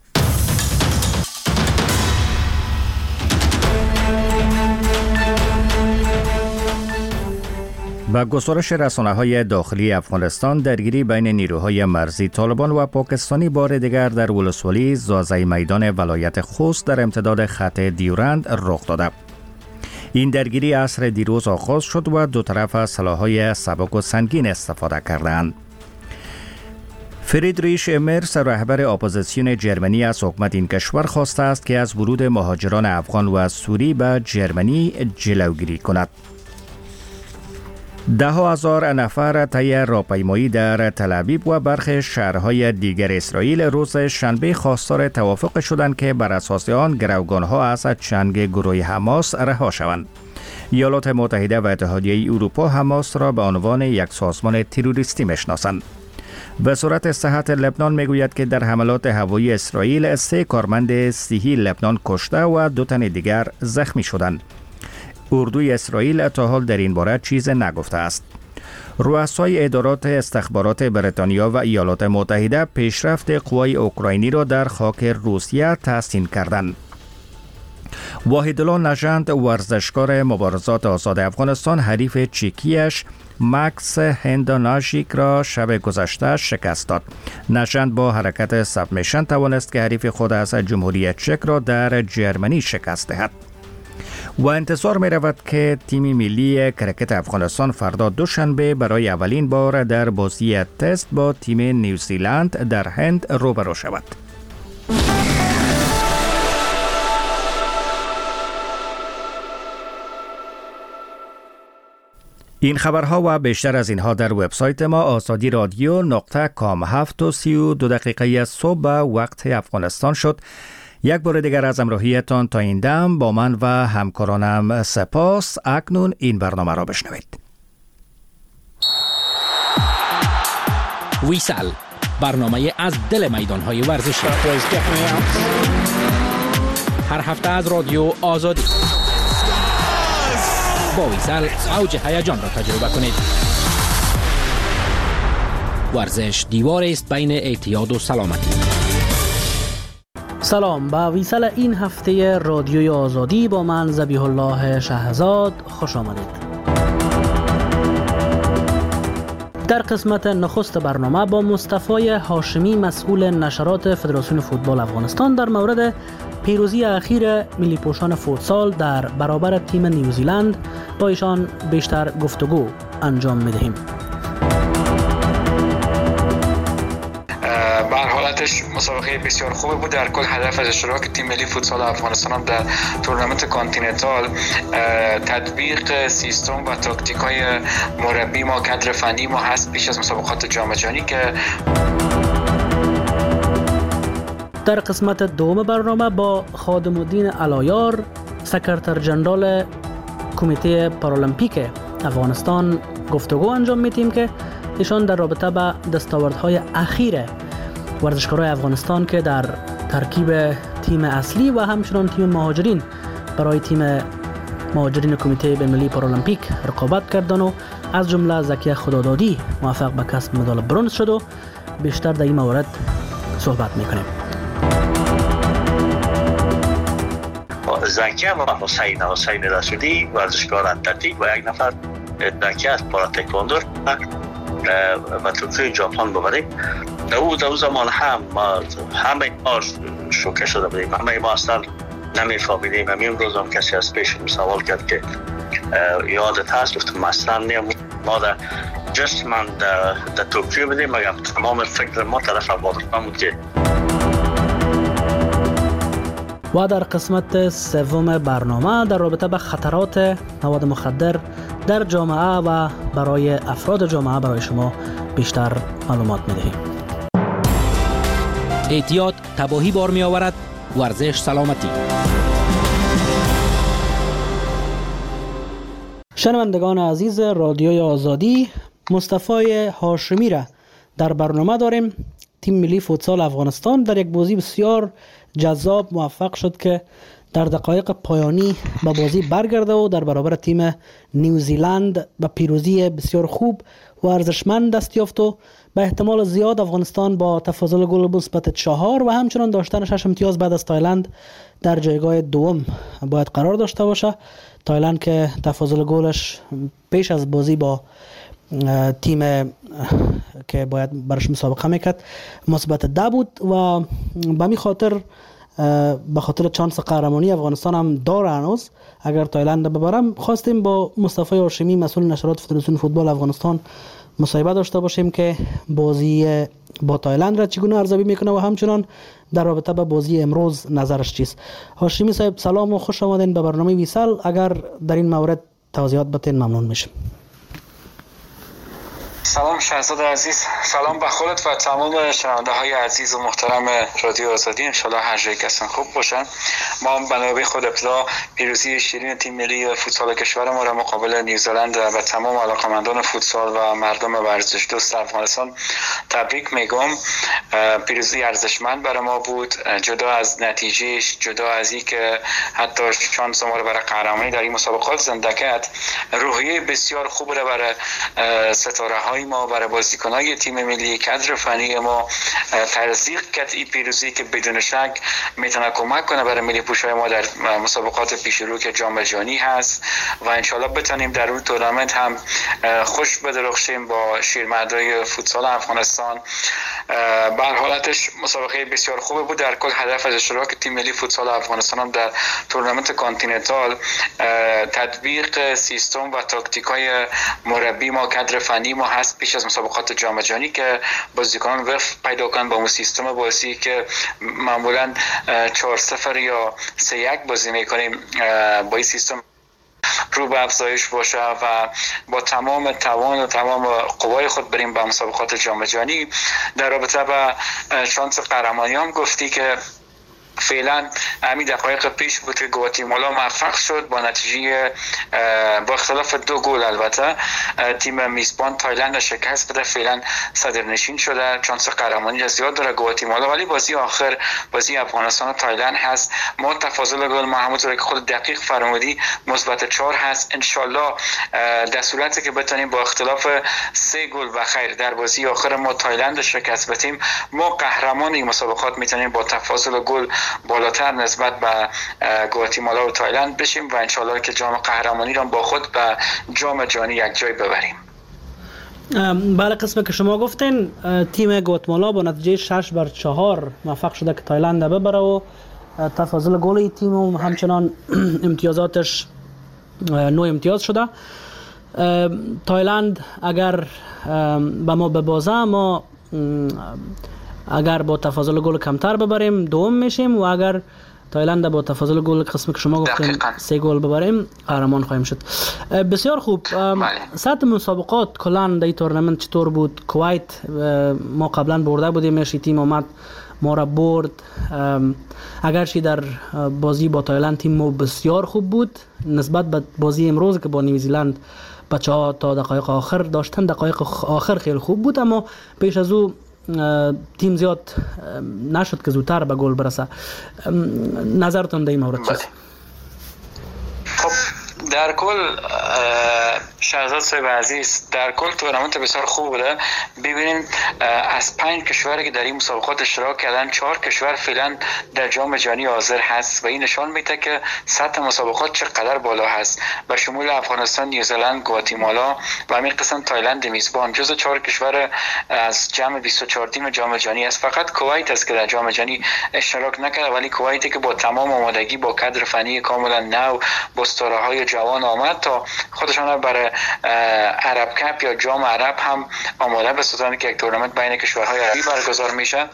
S1: با گزارش رسانه‌های داخلی افغانستان، درگیری بین نیروهای مرزی طالبان و پاکستانی بار دیگر در ولسوالی زازای میدان ولایت خوست در امتداد خط دیورند رخ داده. این درگیری عصر دیروز آغاز شد و دو طرف از سلاح‌های سبک و سنگین استفاده کردند. فریدریش مرس، رهبر اپوزیسیون جرمنی از حکومت این کشور خواسته است که از ورود مهاجران افغان و سوری به جرمنی جلوگیری کند. 10,000 نفر طی راهپیمایی در تل‌آویو و برخی شهرهای دیگر اسرائیل روز شنبه خواستار توافق شدند که بر اساس آن گروگانها از چنگ گروه حماس رها شوند. ایالات متحده و اتحادیه اروپا حماس را به عنوان یک سازمان تروریستی میشناسند. وزارت صحت لبنان میگوید که در حملات هوایی اسرائیل 3 کارمند صحی لبنان کشته و 2 تن دیگر زخمی شدند. اردوی اسرائیل تا حال در این باره چیز نگفته است. رؤسای ادارات استخبارات بریتانیا و ایالات متحده پیشرفت قوای اوکراینی را در خاک روسیه تحسین کردند. واحدالله نژند، ورزشکار مبارزات آزاد افغانستان، حریف چکیش مکس هنداناشیک را شب گذشته شکست داد. نژند با حرکت سبمیشن توانست که حریف خود از جمهوری چک را در جرمنی شکست دهد. و انتظار می رود که تیم ملی کرکت افغانستان فردا دوشنبه برای اولین بار در بازی تست با تیم نیوزیلند در هند روبرو شود. این خبرها و بیشتر از اینها در وبسایت ما azadi.radio.com. 7:32 صبح به وقت افغانستان شد. یک بار دیگر از همراهیتان تا این دم با من و همکارانم سپاس. اکنون این برنامه را بشنوید.
S8: ویسل، برنامه از دل میدان‌های ورزشی. هر هفته از رادیو آزادی. با ویسل اوج هیجان را تجربه کنید. ورزش دیوار است بین اعتیاد و سلامتی.
S21: سلام، به ویسل این هفته رادیوی آزادی با من ذبیح الله شهزاد خوش آمدید. در قسمت نخست برنامه با مصطفی هاشمی، مسئول نشرات فدراسیون فوتبال افغانستان، در مورد پیروزی اخیر ملی پوشان فوتسال در برابر تیم نیوزیلند با ایشان بیشتر گفتگو انجام می‌دهیم.
S22: حالتش مسابقه بسیار خوبی بود. در کل هدف از اشتراک تیم ملی فوتسال افغانستان هم در تورنمنت کانتیننتال تطبیق سیستم و تاکتیک‌های مربی ما، کادر فنی ما هست پیش از مسابقات جام جهانی. که
S21: در قسمت دوم برنامه با خادم الدین علایار، سکرتر جنرال کمیته پارالمپیک افغانستان گفتگو انجام میدیم که ایشان در رابطه با دستاوردهای اخیر ورزشکارای افغانستان که در ترکیب تیم اصلی و همچنان تیم مهاجرین برای تیم مهاجرین کمیته بین‌المللی پارالمپیک رقابت کردن و از جمله زکیه خدادادی موفق به کسب مدال برنز شد و بیشتر در این مورد صحبت میکنیم.
S23: زکیه و حسین رسولی ورزشکار اتلتیک و یک نفر زکیه از پارا تکواندو و توکیو ژاپن ببریم. در زمان همه ما شوکه شده بودیم، همه ما اصلا نمیفهمیدیم. همین روز هم کسی از پیش سوال کرد که یادت هست گفتم مثلا ما در جست من در توکیو بودیم مگر تمام فکر ما طرف افغانستان بود که
S21: و در قسمت سوم برنامه در رابطه با خطرات مواد مخدر در جامعه و برای افراد جامعه برای شما بیشتر معلومات می‌دهیم.
S8: احتیاط تباهی بار می آورد. ورزش سلامتی.
S21: شنوندگان عزیز رادیوی آزادی، مصطفی هاشمی را در برنامه داریم. تیم ملی فوتسال افغانستان در یک بازی بسیار جذاب موفق شد که در دقایق پایانی به بازی برگرده و در برابر تیم نیوزیلند به پیروزی بسیار خوب و ارزشمند دست یافت و به احتمال زیاد افغانستان با تفاضل گل مثبت 4 و همچنان داشتن 6 امتیاز بعد از تایلند در جایگاه دوم باید قرار داشته باشه. تایلند که تفاضل گلش پیش از بازی با تیم که باید برش مسابقه میکرد مثبت 10 بود و به می خاطر به خاطر چانس قهرمانی افغانستان هم داره هنوز. اگر تایلند ببرم خواستیم با مصطفی هاشمی مسئول نشرات فدراسیون فوتبال افغانستان مصاحبه داشته باشیم که بازی با تایلند را چگونه ارزیابی میکنه و همچنان در رابطه با بازی امروز نظرش چیست. هاشمی صاحب سلام و خوش آمدین به برنامه ویسال. اگر در این مورد توضیحات بدین ممنون میشم.
S22: سلام شهزاد عزیز، سلام به خودت و تمام شنونده های عزیز و محترم رادیو آزادی. انشالله هر جایی که هستن خوب باشن. ما به نوبه خود ابتدا پیروزی شیرین تیم ملی فوتسال کشور ما را مقابل نیوزیلند و تمام علاقمندان فوتسال و مردم ورزش دوست افغانستان تبریک میگم. پیروزی ارزشمند برای ما بود، جدا از نتیجهش، جدا از اینکه حتی شانس ما را برای قهرمانی در این مسابقات زنده کرد، روحیه بسیار خوب را برای ستاره های ما، برای بازیکن‌های تیم ملی، کادر فنی ما تزریق کرد. این پیروزی که بدون شک میتونه کمک کنه برای ملی پوشای ما در مسابقات پیش رو که جام جهانی هست و انشالله بتونیم در اون تورنمنت هم خوش بدرخشیم با شیرمردای فوتسال افغانستان. به هر حالتش مسابقه بسیار خوبه بود. در کل هدف از اشتراک تیم ملی فوتسال افغانستان هم در تورنمنت کانتیننتال تطبیق سیستم و تاکتیک‌های مربی ما، کادر فنی ما هست پیش از مسابقات جام جهانی که بازیکنان وقت پیدا کنن با اون سیستم بازی که معمولا 4-0 یا 3-1 بازی میکنیم. با این سیستم رو به افزایش باشه و با تمام توان و تمام قوای خود بریم به مسابقات جام جهانی. در رابطه با شانس قهرمانی هم گفتی که فعلا همین دقایق پیش بود که گواتیمالا موفق شد با نتیجه با اختلاف 2 گل البته تیم میزبان تایلند شکست بده. فعلا صدرنشین شده، شانس قهرمانی زیاد داره گواتیمالا، ولی بازی آخر بازی افغانستان و تایلند هست. ما تفاضل گل همونطور که خود دقیق فرمودی مثبت 4 هست. انشالله در صورتی که بتونیم با اختلاف 3 گل و خیر در بازی آخر ما تایلند شکست بدیم، ما قهرمان این مسابقات میتونیم با تفاضل گل بالاتر نسبت به گواتیمالا و تایلند بشیم و انشالله که جام قهرمانی را با خود به جام جهانی یک جای ببریم.
S21: بله، قسمی که شما گفتین تیم گواتیمالا با نتیجه 6-4 موفق شده که تایلند ببره و تفاضل گل این تیم و همچنان امتیازاتش 9 امتیاز شده. تایلند اگر به ما ببازه، ما اگر با تفاضل گل کمتر ببریم دوم میشیم و اگر تایلند با تفاضل گل قسمی که شما گفتین 3 گل ببریم قهرمان خواهیم شد. بسیار خوب. سطح مسابقات کلا در این تورنمنت چطور بود؟ کویت ما قبلا برده بودیم، تیم اومد ما را برد. اگرچه در بازی با تایلند تیم ما بسیار خوب بود نسبت به بازی امروز که با نیوزیلند بچه‌ها تا دقایق آخر داشتن، دقایق آخر خیلی خوب بود اما پیش از او تیم زیاد نشد که زودتر به گل برسه. نظرتون در این مورد چیست؟
S22: خب در کل شهزاد صاحب عزیز، در کل تورنمنت بسیار خوب بوده. ببینید از 5 کشوری که در این مسابقات اشتراک کردن 4 کشور فعلا در جام جهانی حاضر هست و این نشان میده که سطح مسابقات چقدر بالا هست. به شمول افغانستان، نیوزیلند، گواتیمالا و همین قسم تایلند میزبان جزو 4 کشور از جمع 24 تیم جام جهانی است. فقط کویت است که در جام جهانی اشتراک نکرده، ولی کویتی که با تمام آمادگی، با کادر فنی کاملا نو، با ستاره‌های توان آمد تا خودشان برای عرب کپ یا جام عرب هم آماده بسازند که یک تورنمنت بین کشورهای عربی برگزار میشه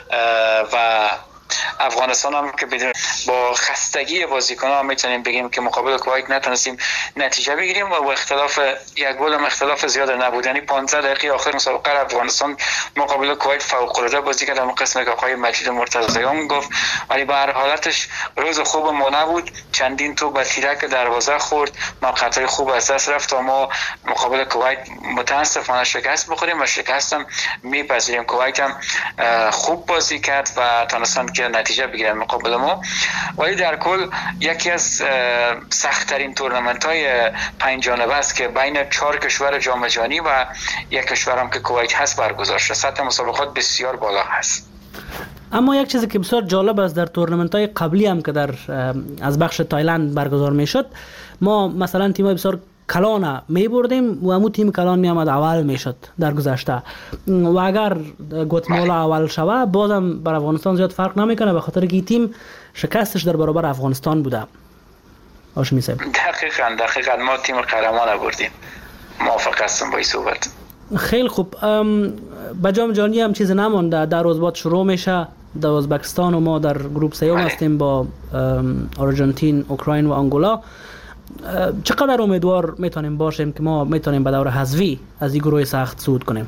S22: و افغانستان هم که با خستگی بازیکن‌ها میتونیم بگیم که مقابل کویت نتونستیم نتیجه بگیریم و با اختلاف یک گل هم اختلاف زیاد نبود. یعنی 15 دقیقه آخر مسابقه افغانستان مقابل کویت فوق‌العاده بازی کرد. در قسمت که آقای مجید مرتضیان گفت، ولی به هر حالتش روز خوب ما نبود. چندین توپ به تیرک دروازه خورد، موقعیت‌های خوب از دست رفت و ما مقابل کویت متاسفانه شکست بخوریم و شکست هم میپذیریم. کویت هم خوب بازی کرد و تونستن که نتیجه بگیرن مقابل ما، ولی در کل یکی از سخت‌ترین تورنمنت‌های 5 جانبه است که بین 4 کشور جام جهانی و یک کشور هم که کویت هست برگزار شده. سطح مسابقات بسیار بالا هست.
S21: اما یک چیزی که بسیار جالب است در تورنمنت‌های قبلی هم که در از بخش تایلند برگزار می‌شد، ما مثلا تیم‌های بسیار کلان می بردیم و همون تیم کلان می آمد اول می شد در گذشته و اگر گواتمالا اول شوه بازم بر افغانستان زیاد فرق نمیکنه به خاطر که این تیم شکستش در برابر افغانستان بوده. هاشمی صاحب
S22: دقیقاً ما تیم قهرمان بردیم. موافق هستم با این صحبت.
S21: خیلی خوب. به جام جهانی هم چیز نمانده، در روز بعد شروع میشه. در ازبکستان و ما در گروه سیوم هستیم با آرژانتین، اوکراین و آنگولا. چقدر امیدوار میتونیم باشیم که ما میتونیم به دور حذفی از این گروه سخت صعود کنیم؟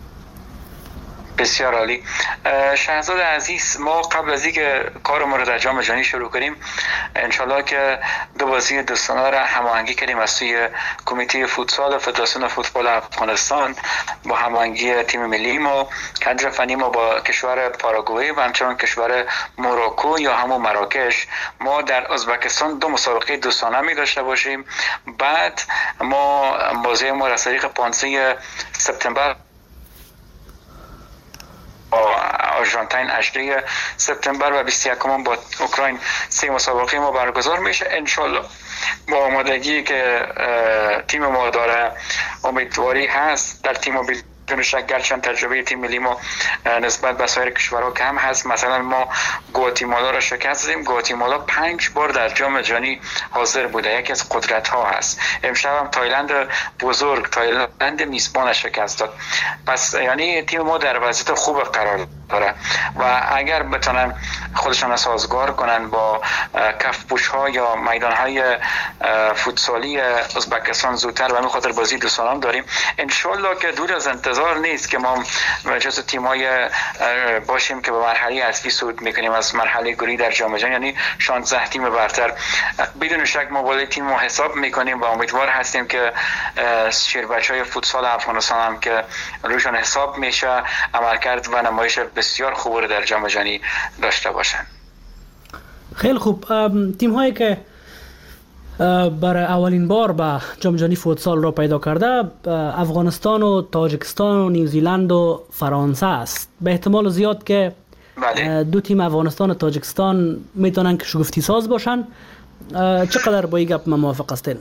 S22: بسیار عالی. شهزاد عزیز، ما قبل از اینکه کارمون رو در جام جهانی شروع کنیم انشالله که دو بازی دوستانه را هماهنگی کردیم از سوی کمیته فوتسال فدراسیون فوتبال افغانستان با هماهنگی تیم ملی ما، کادر فنی ما با کشور پاراگوئه و همچنین کشور موراکو یا همون مراکش. ما در ازبکستان 2 مسابقه دوستانه می داشته باشیم. بعد ما بازی ما از طریق 15 سپتامبر با آرژانتین 18 سپتامبر و 21 با اوکراین 3 مسابقه ما برگزار میشه. انشالله با آمادگی که تیم ما داره امیدواری هست در تیم بدون شک، گرچند تجربه تیم ملی ما نسبت به سایر کشورها کم هست. مثلا ما گواتیمالا را شکست دادیم. گواتیمالا 5 بار در جام جهانی حاضر بوده، یکی از قدرت ها هست. امشب هم تایلند بزرگ، تایلند میزبان شکست داد. پس یعنی تیم ما در وضعیت خوب قرار داره و اگر بتونن خودشان سازگار کنن با کفپوش ها یا میدان های فوتسالی ازبکستان زودتر و همین خاطر بازی دوستانه داریم، انشالله که دور از انتظار نیست که ما جزو تیم‌های باشیم که به مرحله اصلی صعود میکنیم از مرحله گروهی در جام جهانی، یعنی 16 تیم برتر. بدون شک ما بالای تیم رو حساب میکنیم و امیدوار هستیم که شیربچه‌های فوتسال افغانستان هم که روشان حساب میشه عملکرد و نمایش بسیار خوب رو در جام جهانی داشته باشن.
S21: خیلی خوب. تیم هایی که برای اولین بار به جام جهانی فوتسال را پیدا کرده افغانستان و تاجیکستان و نیوزیلند و فرانسه است. به احتمال زیاد که دو تیم افغانستان و تاجیکستان میتونن که شگفتی ساز باشن. چقدر با این گپ موافق هستین؟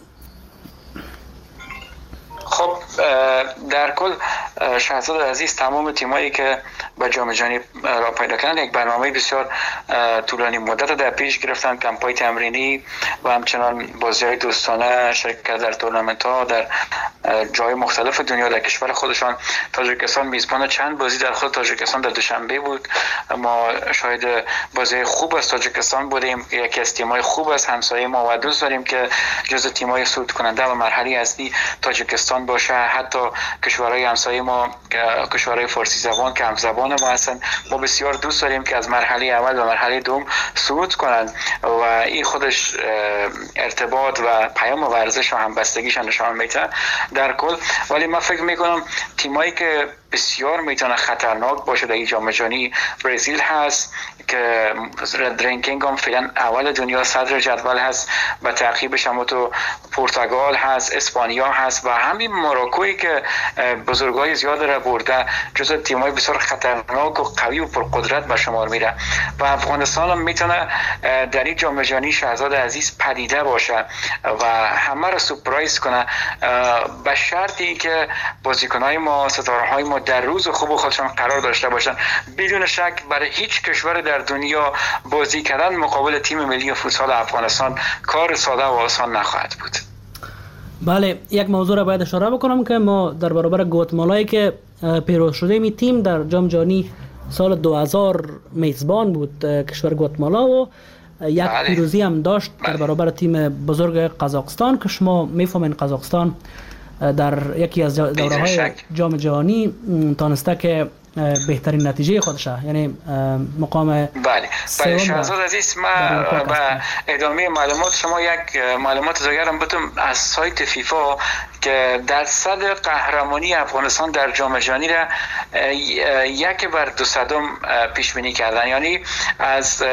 S22: خب در کل شهزاد عزیز، تمام تیمایی که به جام جهانی را پیدا کردن یک برنامه بسیار طولانی مدت در پیش گرفتن، کمپ‌های تمرینی و همچنان بازی‌های دوستانه، شرکت در تورنمنت‌ها در جای مختلف دنیا. در کشور خودشان تاجیکستان میزبان چند بازی در خود تاجیکستان در دوشنبه بود. ما شاهد بازی خوب از تاجیکستان بودیم، یکی از تیم‌های خوب از همسایه ما و دوست داریم که جزو تیم‌های صعود کننده و مرحله اصلی تاجیکستان باشه. حتی کشورهای همسایه ما، کشورهای فارسی زبان که همزبان ما هستن، ما بسیار دوست داریم که از مرحله اول و مرحله دوم صعود کنند و این خودش ارتباط و پیام ورزش و همبستگیش نشان میده در کل. ولی من فکر میکنم تیمایی که بسیار میتونه خطرناک باشه در این جام جهانی، برزیل هست که رنکینگ هم فعلا اول دنیا، صدر جدول هست، و تعقیبش هم تو پرتغال هست، اسپانیا هست و همین مراکویی که بزرگای زیاد را برده، جزو تیم‌های بسیار خطرناک و قوی و پرقدرت به شمار میره. و افغانستان هم میتونه در این جام جهانی شهزاد عزیز پدیده باشه و همه رو سورپرایز کنه، به شرطی که بازیکن‌های ما، ستاره‌های ما در روز خوب خودشون قرار داشته باشن. بدون شک برای هیچ کشور در دنیا بازی کردن مقابل تیم ملی فوتسال افغانستان کار ساده و آسان نخواهد بود.
S21: بله، یک موضوع را باید اشاره بکنم که ما در برابر گواتمالایی که پیروز شده می تیم در جام جهانی سال 2000 میزبان بود کشور گواتمالا و یک پیروزی هم داشت در برابر تیم بزرگ قزاقستان که شما میفهمین قزاقستان در یکی از دوره‌های جام جهانی تانسته که بهترین نتیجه خودشه، یعنی مقام
S22: بله شهزاد عزیز، ما به ادامه معلومات شما یک معلومات دیگرم بدم از سایت فیفا که درصد قهرمانی افغانستان در جام جهانی را 1/200 پیش بینی کردن، یعنی از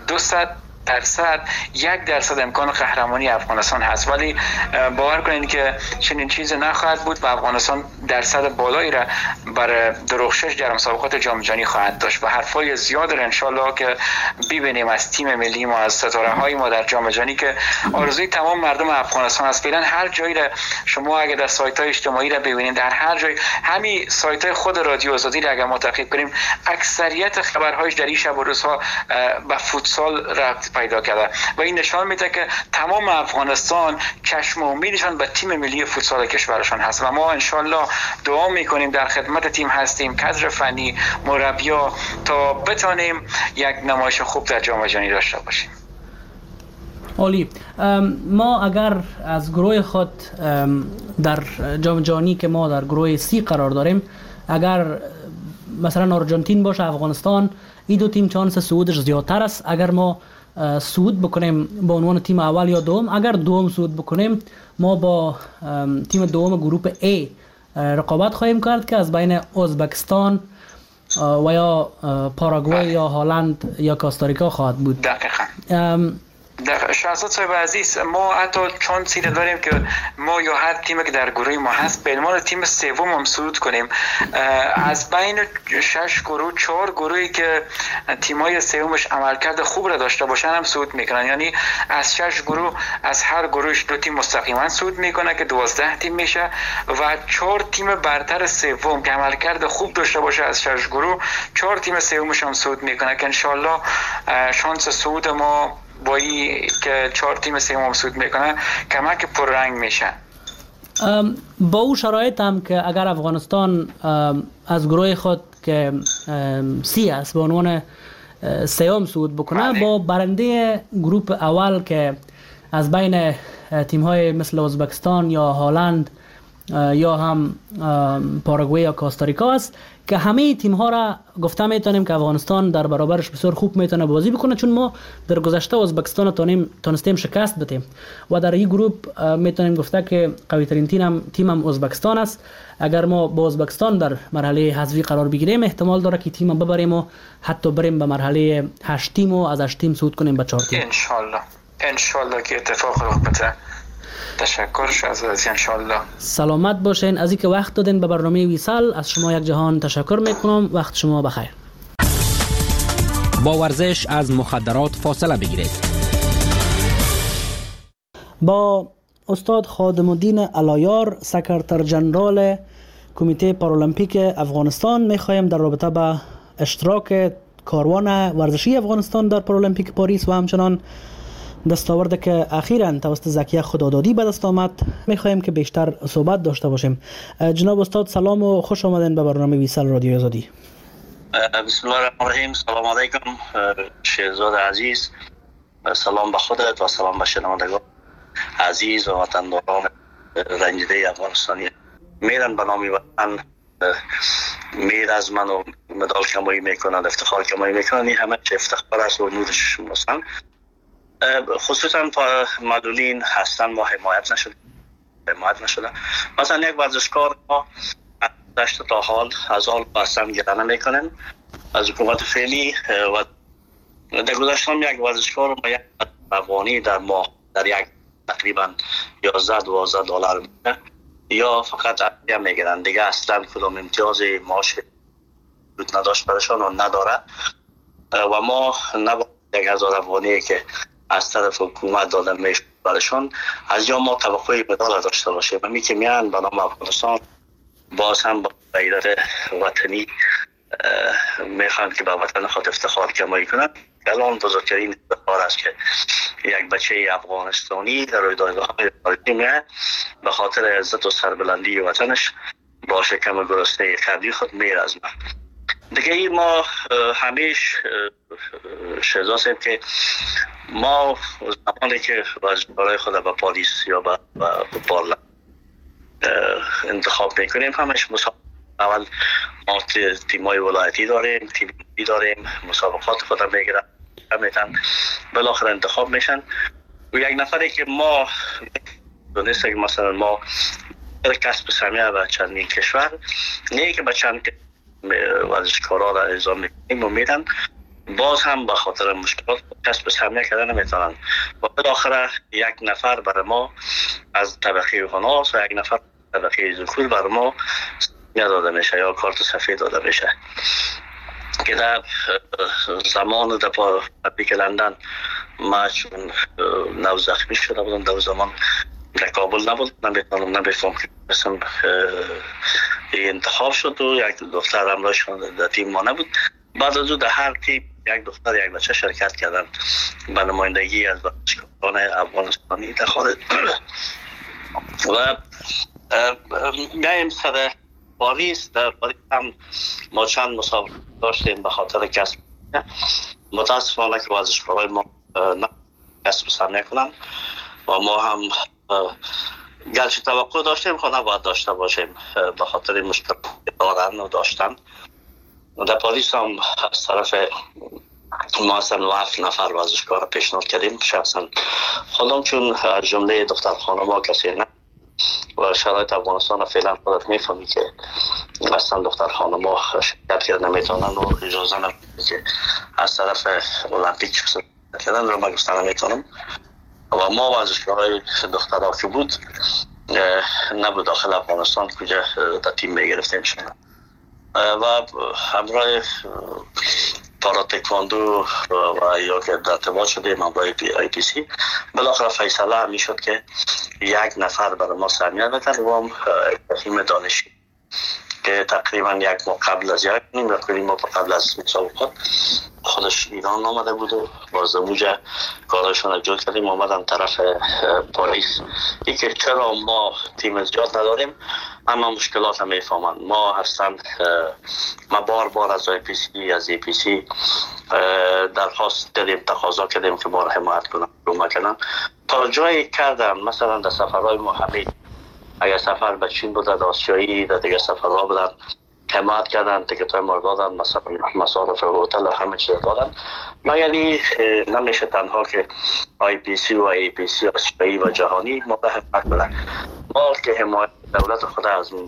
S22: 200% 1% امکان قهرمانی افغانستان هست، ولی باور کنید که چنین چیزی نخواهد بود و افغانستان درصد بالایی را بر درخشش در مسابقات جام جهانی خواهد داشت و حرفای زیاد را ان شاء الله که ببینیم از تیم ملی ما، از ستاره های ما در جام جهانی که آرزوی تمام مردم افغانستان است. فعلا هر جایی را شما اگه در سایت های اجتماعی را ببینید، در هر جای، همین سایت های خود رادیو آزادی را اگه ما تعقیب کنیم، اکثریت خبرهایش در این شب و روزها به فوتسال ربط پیدا کرده و این نشان میده که تمام افغانستان چشم و امیدشان به تیم ملی فوتسال کشورشان هست و ما انشالله دعا میکنیم، در خدمت تیم هستیم، کادر فنی، مربیا، تا بتانیم یک نمایش خوب در جام جهانی داشته باشیم.
S21: عالی. ما اگر از گروه خود در جام جهانی که ما در گروه C قرار داریم، اگر مثلا آرژانتین باشه، افغانستان، این دو تیم چانس صعودش زیادتر است. اگر ما صعود بکنیم به عنوان تیم اول یا دوم، اگر دوم صعود بکنیم ما با تیم دوم گروه A رقابت خواهیم کرد که از بین ازبکستان و یا پاراگوئه یا هلند یا کاستاریکا خواهد بود.
S22: دقیقاً. در شهزاد صاحب عزیز، ما حتی چون سیده داریم که ما یا هر تیمی که در گروه ما هست به عنوان تیم سوم هم صعود کنیم. از بین 6 گروه 4 گروهی که تیمای سومش عملکرد خوب را داشته باشن هم صعود میکنن، یعنی از 6 گروه از هر گروهش 2 تیم مستقیما صعود میکنه که 12 تیم میشه و 4 تیم برتر سوم که عملکرد خوب داشته باشه از 6 گروه 4 تیم سومش هم صعود میکنه که انشالله شانس صعود ما با این که 4 تیم سوم صعود میکنه کمک پررنگ میشه.
S21: با او شرایط هم که اگر افغانستان از گروه خود که C است به عنوان سوم صعود بکنه، با برنده گروه اول که از بین تیم های مثل ازبکستان یا هلند یا هم پاراگوئه یا کاستاریکا است که همه تیم ها را گفته میتونیم که افغانستان در برابرش بسیار خوب میتونه بازی بکنه، چون ما در گذشته ازبکستان تونستیم شکست بدیم و در این گروه میتونیم گفته که قوی ترین تیم هم ازبکستان است. اگر ما با ازبکستان در مرحله حذفی قرار بگیریم احتمال داره که تیم ببریم و حتی بریم به مرحله 8 تیم و از 8 تیم صعود کنیم به 4 تیم.
S22: انشالله که اتفاق رخ بده. تشکر شهزاد عزیز، انشالله.
S21: سلامت باشین. از اینکه وقت دادین به برنامه ویسال از شما یک جهان تشکر میکنم. وقت شما بخیر.
S8: با ورزش از مخدرات فاصله بگیرید. با
S21: استاد خادم الدین علایار، سکرتر جنرال کمیته پارالمپیک افغانستان، میخوایم در رابطه با اشتراک کاروان ورزشی افغانستان در پارالمپیک پاریس و همچنان دستاوردی که اخیراً توسط زکیه خدادادی به دست آمد میخوایم که بیشتر صحبت داشته باشیم. جناب استاد سلام و خوش آمدین به برنامه ویسال رادیو آزادی.
S23: بسم الله الرحمن الرحیم. سلام علیکم شهزاد عزیز، سلام به خودت و سلام به شنوندگان عزیز و وطنداران رنجیده افغانستانی. میرن به نام وطن میر از من و مدال کمایی میکنند، افتخار کمایی میکنند، همه چه افتخار است و نورش هستند. خصوصا معلولین هستن ما حمایت نشده. مثلا یک ورزشکار ما داشت تا حال از حال بستن گرانه میکنن از حکومت فعلی و در گذشته یک ورزشکار ما یک افغانی در ماه در یک تقریبا 11-12 دلار میگیرن یا فقط عطیه میگیرن، دیگه اصلا کدام امتیاز معاش نداشت برشان و نداره و ما نباید 1000 افغانی که از طرف حکومت دادن میشه برشان از یا ما توقعی مدال داشته باشه و می که میان به نام افغانستان باز هم با غیرت وطنی میخوان که به وطن خود افتخار کمایی کنند. الان بزرگترین افتخار است که یک بچه افغانستانی در رویدادهای خارجی میاد به خاطر عزت و سربلندی وطنش با شکم گرسنه خردی خود میره از ما. دیگه ما همیش شزاسیم که ما زمانی که برای خود به پاریس یا به پارلمان انتخاب میکنیم همش اول ما تیمای ولایتی داریم، تیمی داریم، مسابقات خود میگیرن میتن بالاخره انتخاب میشن و یک نفری که ما دونسته که مثلا ما کسب سهمیه به چندین کشور نه که به چند ورزشکارا را اعزام میکنیم و میدن باز هم به خاطر مشکلات کسب سهمیه کردن نمیتونن و بالاخره یک نفر برای ما از طبقه هناس و یک نفر طبقه ذکور برای ما داده میشه یا کارت سفید داده میشه که در زمان در پیک لندن ما چون نو زخمی شده بودم در زمان در کابل نبود نمیفهم که مثلا انتخاب شد و یک دختر همراهشون در تیم ما نبود. بعد از او در هر تیم یک دختر یک بچه شرکت کردن به نمایندگی از ورزشکاران افغانستانی در خارج و میایم سر پاریس. در پاریس هم ما چند مسابقه داشتیم به خاطر کسب متاسفانه که ورزشکارای ما کسب سهمیه کنن و ما هم گرچه توقع داشتیم خود نباید داشته باشیم به خاطر مشکلات دارن و داشتن. در پاریس هم از طرف ما اصلا 7 نفر ورزشکار پیشنهاد کردیم شخصا خودم چون از جمله دختر خانم‌ها کسی نه و شرایط افغانستان فعلا خودت میفهمی که اصلا دختر خانم‌ها شرکت کردن نمیتونن و اجازه نمیده که از طرف المپیک شرکت کردن رو مگستان نمیتونم و ما ورزشکارای دخترها که بود نبود داخل افغانستان کجا در تیم میگرفتیم شدن و همراه پارا تکواندو و یا که در ارتباط شدیم همراه آی پی سی بالاخره فیصله همی شد که یک نفر برای ما سهمیه بده و هم تیم دانشی که تقریبا یک ماه قبل از ما قبل از مسابقات خودش ایران آمده بود و باز موجه کارشون رو جلد کردیم آمدن طرف پاریس. ای که چرا ما تیم زیاد نداریم اما مشکلات هم میفهمن ما هستن. ما بار از آی پی سی از ای پی سی درخواست دادیم تقاضا کردیم که ما را حمایت کنن رومه کنن تا جایی کردن مثلا در سفرهای محلی اگر سفر به چین بوده در آسیایی در دیگه سفرها بودن حمایت کردن تیکت های ما دادن مثلا مصارف هتل و همه چیز دادن. ما یعنی نمیشه تنها که آی پی سی و ای پی سی آسیایی و جهانی ما به حمایت بدن ما که حمایت دولت خود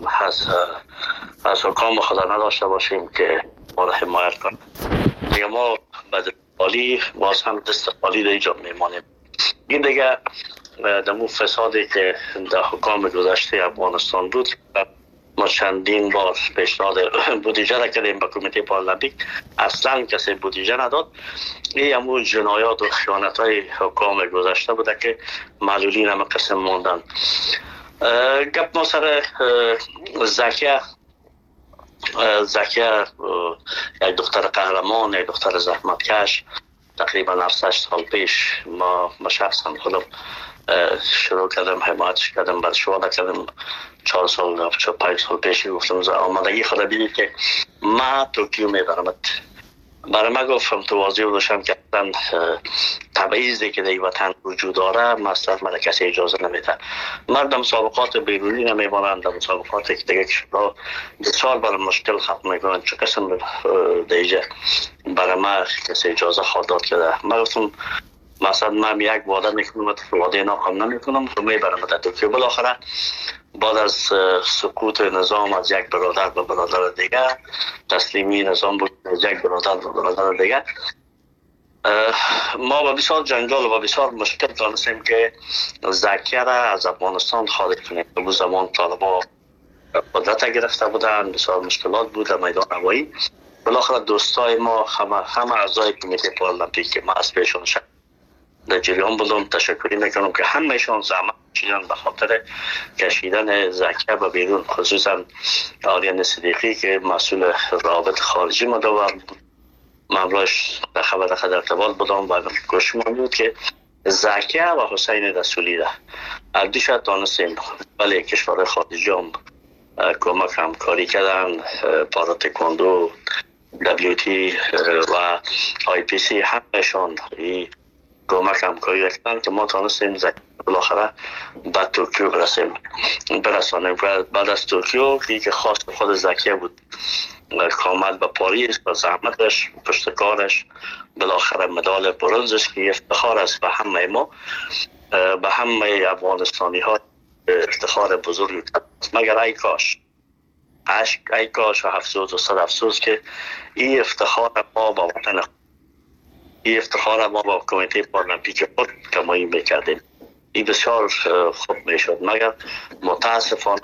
S23: از حکام خدا نداشته باشیم که ما را حمایت کنن دیگه ما بعد خالی باز هم دست خالی در اینجا میمانیم. این دیگه دمو فسادی که در حکام گذشته افغانستان بود ما چندین بار پیشنهاد بودجه را کردیم به کمیته پارالمپیک اصلا کسی بودجه نداد. این همون جنایات و خیانت های حکام گذشته بوده که معلولین هم قسم موندن. گپ ما سر زکیه یک دختر قهرمان یک دختر زحمتکش تقریبا 7 سال پیش ما شخصا خودم شروع کردم حمایتش کردم بعد شواده کردم 4 سال 5 سال پیشی گفتم آمدگی خدا بینید که ما توکیو میبرمت. برای ما گفتم تو واضح بودشم که تبعیضی که در این وطن وجود داره مصرف من کسی اجازه نمیده. مردم مسابقات بیرونی نمیبانند در مسابقات که دیگه کشورها بسیار برای مشکل ختم میکنند چه قسم دیگه برای ما کسی اجازه خواهد داد کرده. من گفتم مثلا من یک وعده میکنم وعده ناکام نمیکنم تو میبرم در توکیو. بالاخره بعد از سقوط نظام از یک برادر به برادر دیگر تسلیمی نظام بود از یک برادر به برادر دیگر ما با بسیار جنجال و بسیار مشکل دانستیم که زکیه را از افغانستان خارج کنیم. به زمان طالبا قدرت گرفته بودن بسیار مشکلات بود در میدان هوایی. بالاخره دوستای ما همه اعضای کمیته پارالمپیک که ما از پیشون در جریان بودم تشکری میکنم که همهشان زحمت کشیدن به خاطر کشیدن زکیه به بیرون خصوصا آریان صدیقی که مسئول روابط خارجی مدور بود. من راش در خبر ارتباط بودم و گوش بود که زکیه و حسین رسولی ده. اردیش تانستیم ولی کشور خارجی هم کمک همکاری کردن، پارا تکواندو، WT و IPC همشون کمک همکاری کردن که ما تانستیم بالاخره به توکیو برسانیم. بعد از توکیو که خاص خود زکیه بود کامل به پاریس و زحمتش پشتکارش بالاخره مدال برنزش که افتخار است به همه ما، به همه افغانستانی ها افتخار بزرگی. مگر ای کاش و افسوس و صد افسوس که این افتخار ما با وطن، این افتخار ما با کمیته پارلمپیک خود کمایی میکردیم. این بسیار خوب میشد، مگر متاسفانه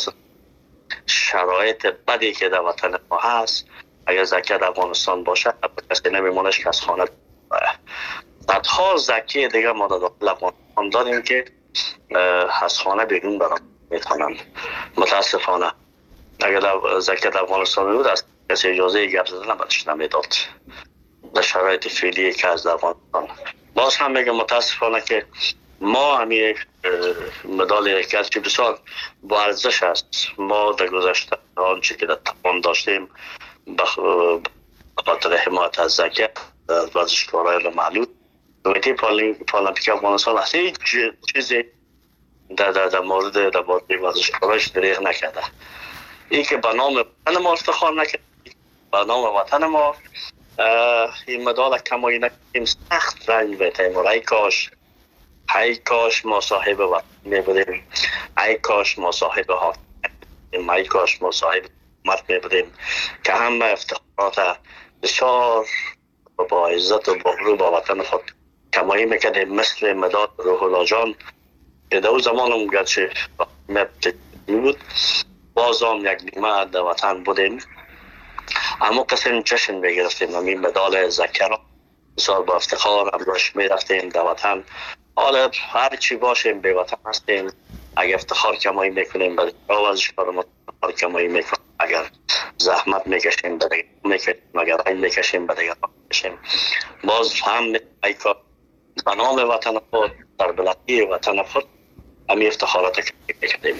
S23: شرایط بدی که در وطن ما هست، اگر زکیه در افغانستان باشه کسی نمیمونش که از خانه صدها زکیه دیگه ما در داخل افغانستان داریم که از خانه بیرون برام میتونن. متاسفانه اگر زکیه در افغانستان بود از کسی اجازه گپ زدن بدش نمیداد در شرایط فعلی که از افغانستان. باز هم میگم متاسفانه که ما همین مدال یکیت که بسیار با ارزش است، ما در گذشته آنچه که در توان داشتیم به خاطر حمایت از زکیه از ورزشکارای معلول، کمیته پارلمپیک افغانستان از هیچ چیزی در مورد ورزشکارایش دریغ نکرده. این که به نام وطن ما افتخار نکرد، به نام وطن ما این مدال کمایی نکردیم، سخت رنج بیتیم. ای کاش ما صاحب وطن می بودیم، ای کاش ما صاحب حاکم، ای کاش ما صاحب حکومت می بودیم که همه افتخارات بسیار با عزت و با غرور با وطن خود کمایی میکردیم، مثل مداد روح الله جان که در اون زمان هم گرچه بود باز هم یک نیمه در وطن بودیم، اما کسی جشن میگرفتیم. همین مدال زکیه را بسیار با افتخار امروش میرفتیم در وطن. حالا هر چی باشیم به وطن هستیم، اگر افتخار کمایی میکنیم برای ورزشکار ما افتخار کمایی میکنیم، اگر زحمت میکشیم برای اگر رنج میکشیم برای میکشیم، باز هم ای کار به نام وطن خود در بلندی وطن خود همین افتخارات میکردیم.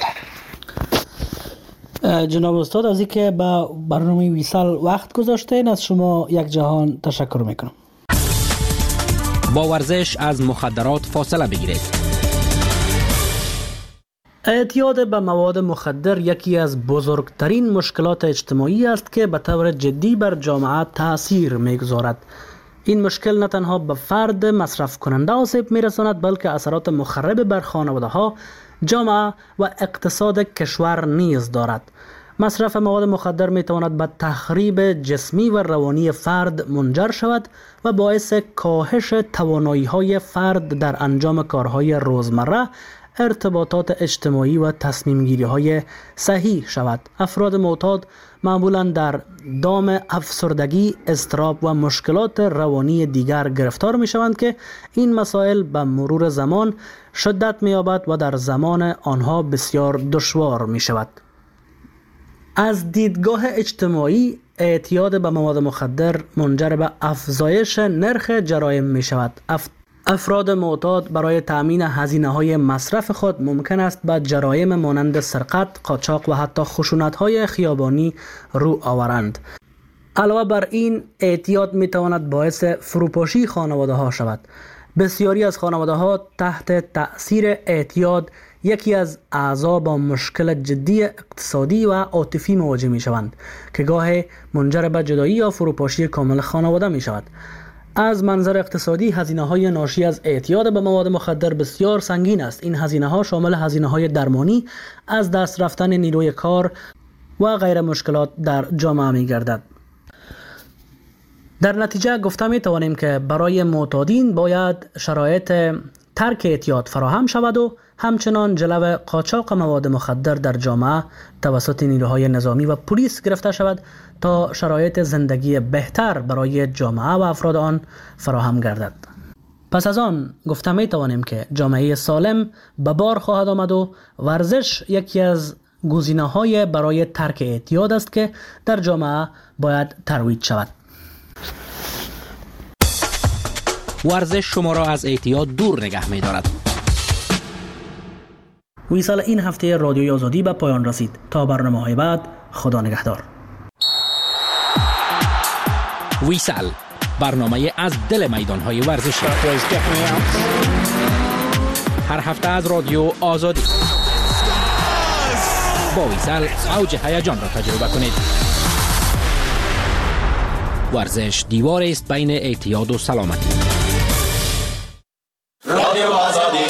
S21: جناب استاد از اینکه به برنامه ویسال وقت گذاشتین از شما یک جهان تشکر میکنم.
S8: با ورزش از مخدرات فاصله بگیرید.
S21: اعتیاد به مواد مخدر یکی از بزرگترین مشکلات اجتماعی است که به طور جدی بر جامعه تأثیر میگذارد. این مشکل نه تنها به فرد مصرف کننده آسیب میرساند، بلکه اثرات مخرب بر خانواده ها، جامعه و اقتصاد کشور نیز دارد. مصرف مواد مخدر می تواند به تخریب جسمی و روانی فرد منجر شود و باعث کاهش توانایی های فرد در انجام کارهای روزمره، ارتباطات اجتماعی و تصمیم گیری های صحیح شود. افراد معتاد معمولا در دام افسردگی، اضطراب و مشکلات روانی دیگر گرفتار می شوند که این مسائل به مرور زمان شدت می یابد و در زمان آنها بسیار دشوار می شود. از دیدگاه اجتماعی، اعتیاد به مواد مخدر منجر به افزایش نرخ جرایم می شود. افراد معتاد برای تأمین هزینه‌های مصرف خود ممکن است به جرایم مانند سرقت، قاچاق و حتی خشونت‌های خیابانی رو آورند. علاوه بر این، اعتیاد می تواند باعث فروپاشی خانواده‌ها شود. بسیاری از خانواده‌ها تحت تأثیر اعتیاد یکی از اعضا با مشکل جدی اقتصادی و عاطفی مواجه می شوند که گاهی منجر به جدایی یا فروپاشی کامل خانواده می شود. از منظر اقتصادی، هزینه‌های ناشی از اعتیاد به مواد مخدر بسیار سنگین است. این هزینه‌ها شامل هزینه‌های درمانی، از دست رفتن نیروی کار و غیر مشکلات در جامعه می گردد. در نتیجه گفته می توانیم که برای معتادین باید شرایط ترک اعتیاد فراهم شود و همچنان جلو قاچاق مواد مخدر در جامعه توسط نیروهای نظامی و پلیس گرفته شود تا شرایط زندگی بهتر برای جامعه و افراد آن فراهم گردد. پس از آن گفته می توانیم که جامعه سالم به بار خواهد آمد و ورزش یکی از گزینه‌های برای ترک اعتیاد است که در جامعه باید ترویج شود.
S8: ورزش شما را از اعتیاد دور نگه می دارد.
S21: ویسال این هفته رادیوی آزادی به پایان رسید. تا برنامه‌های بعد، خدا نگهدار.
S8: ویسال، برنامه از دل میدان‌های ورزشی. هر هفته از رادیو آزادی. با ویسال اوج هیجان را تجربه کنید. ورزش دیواری است بین اعتیاد و سلامتی. رادیو آزادی.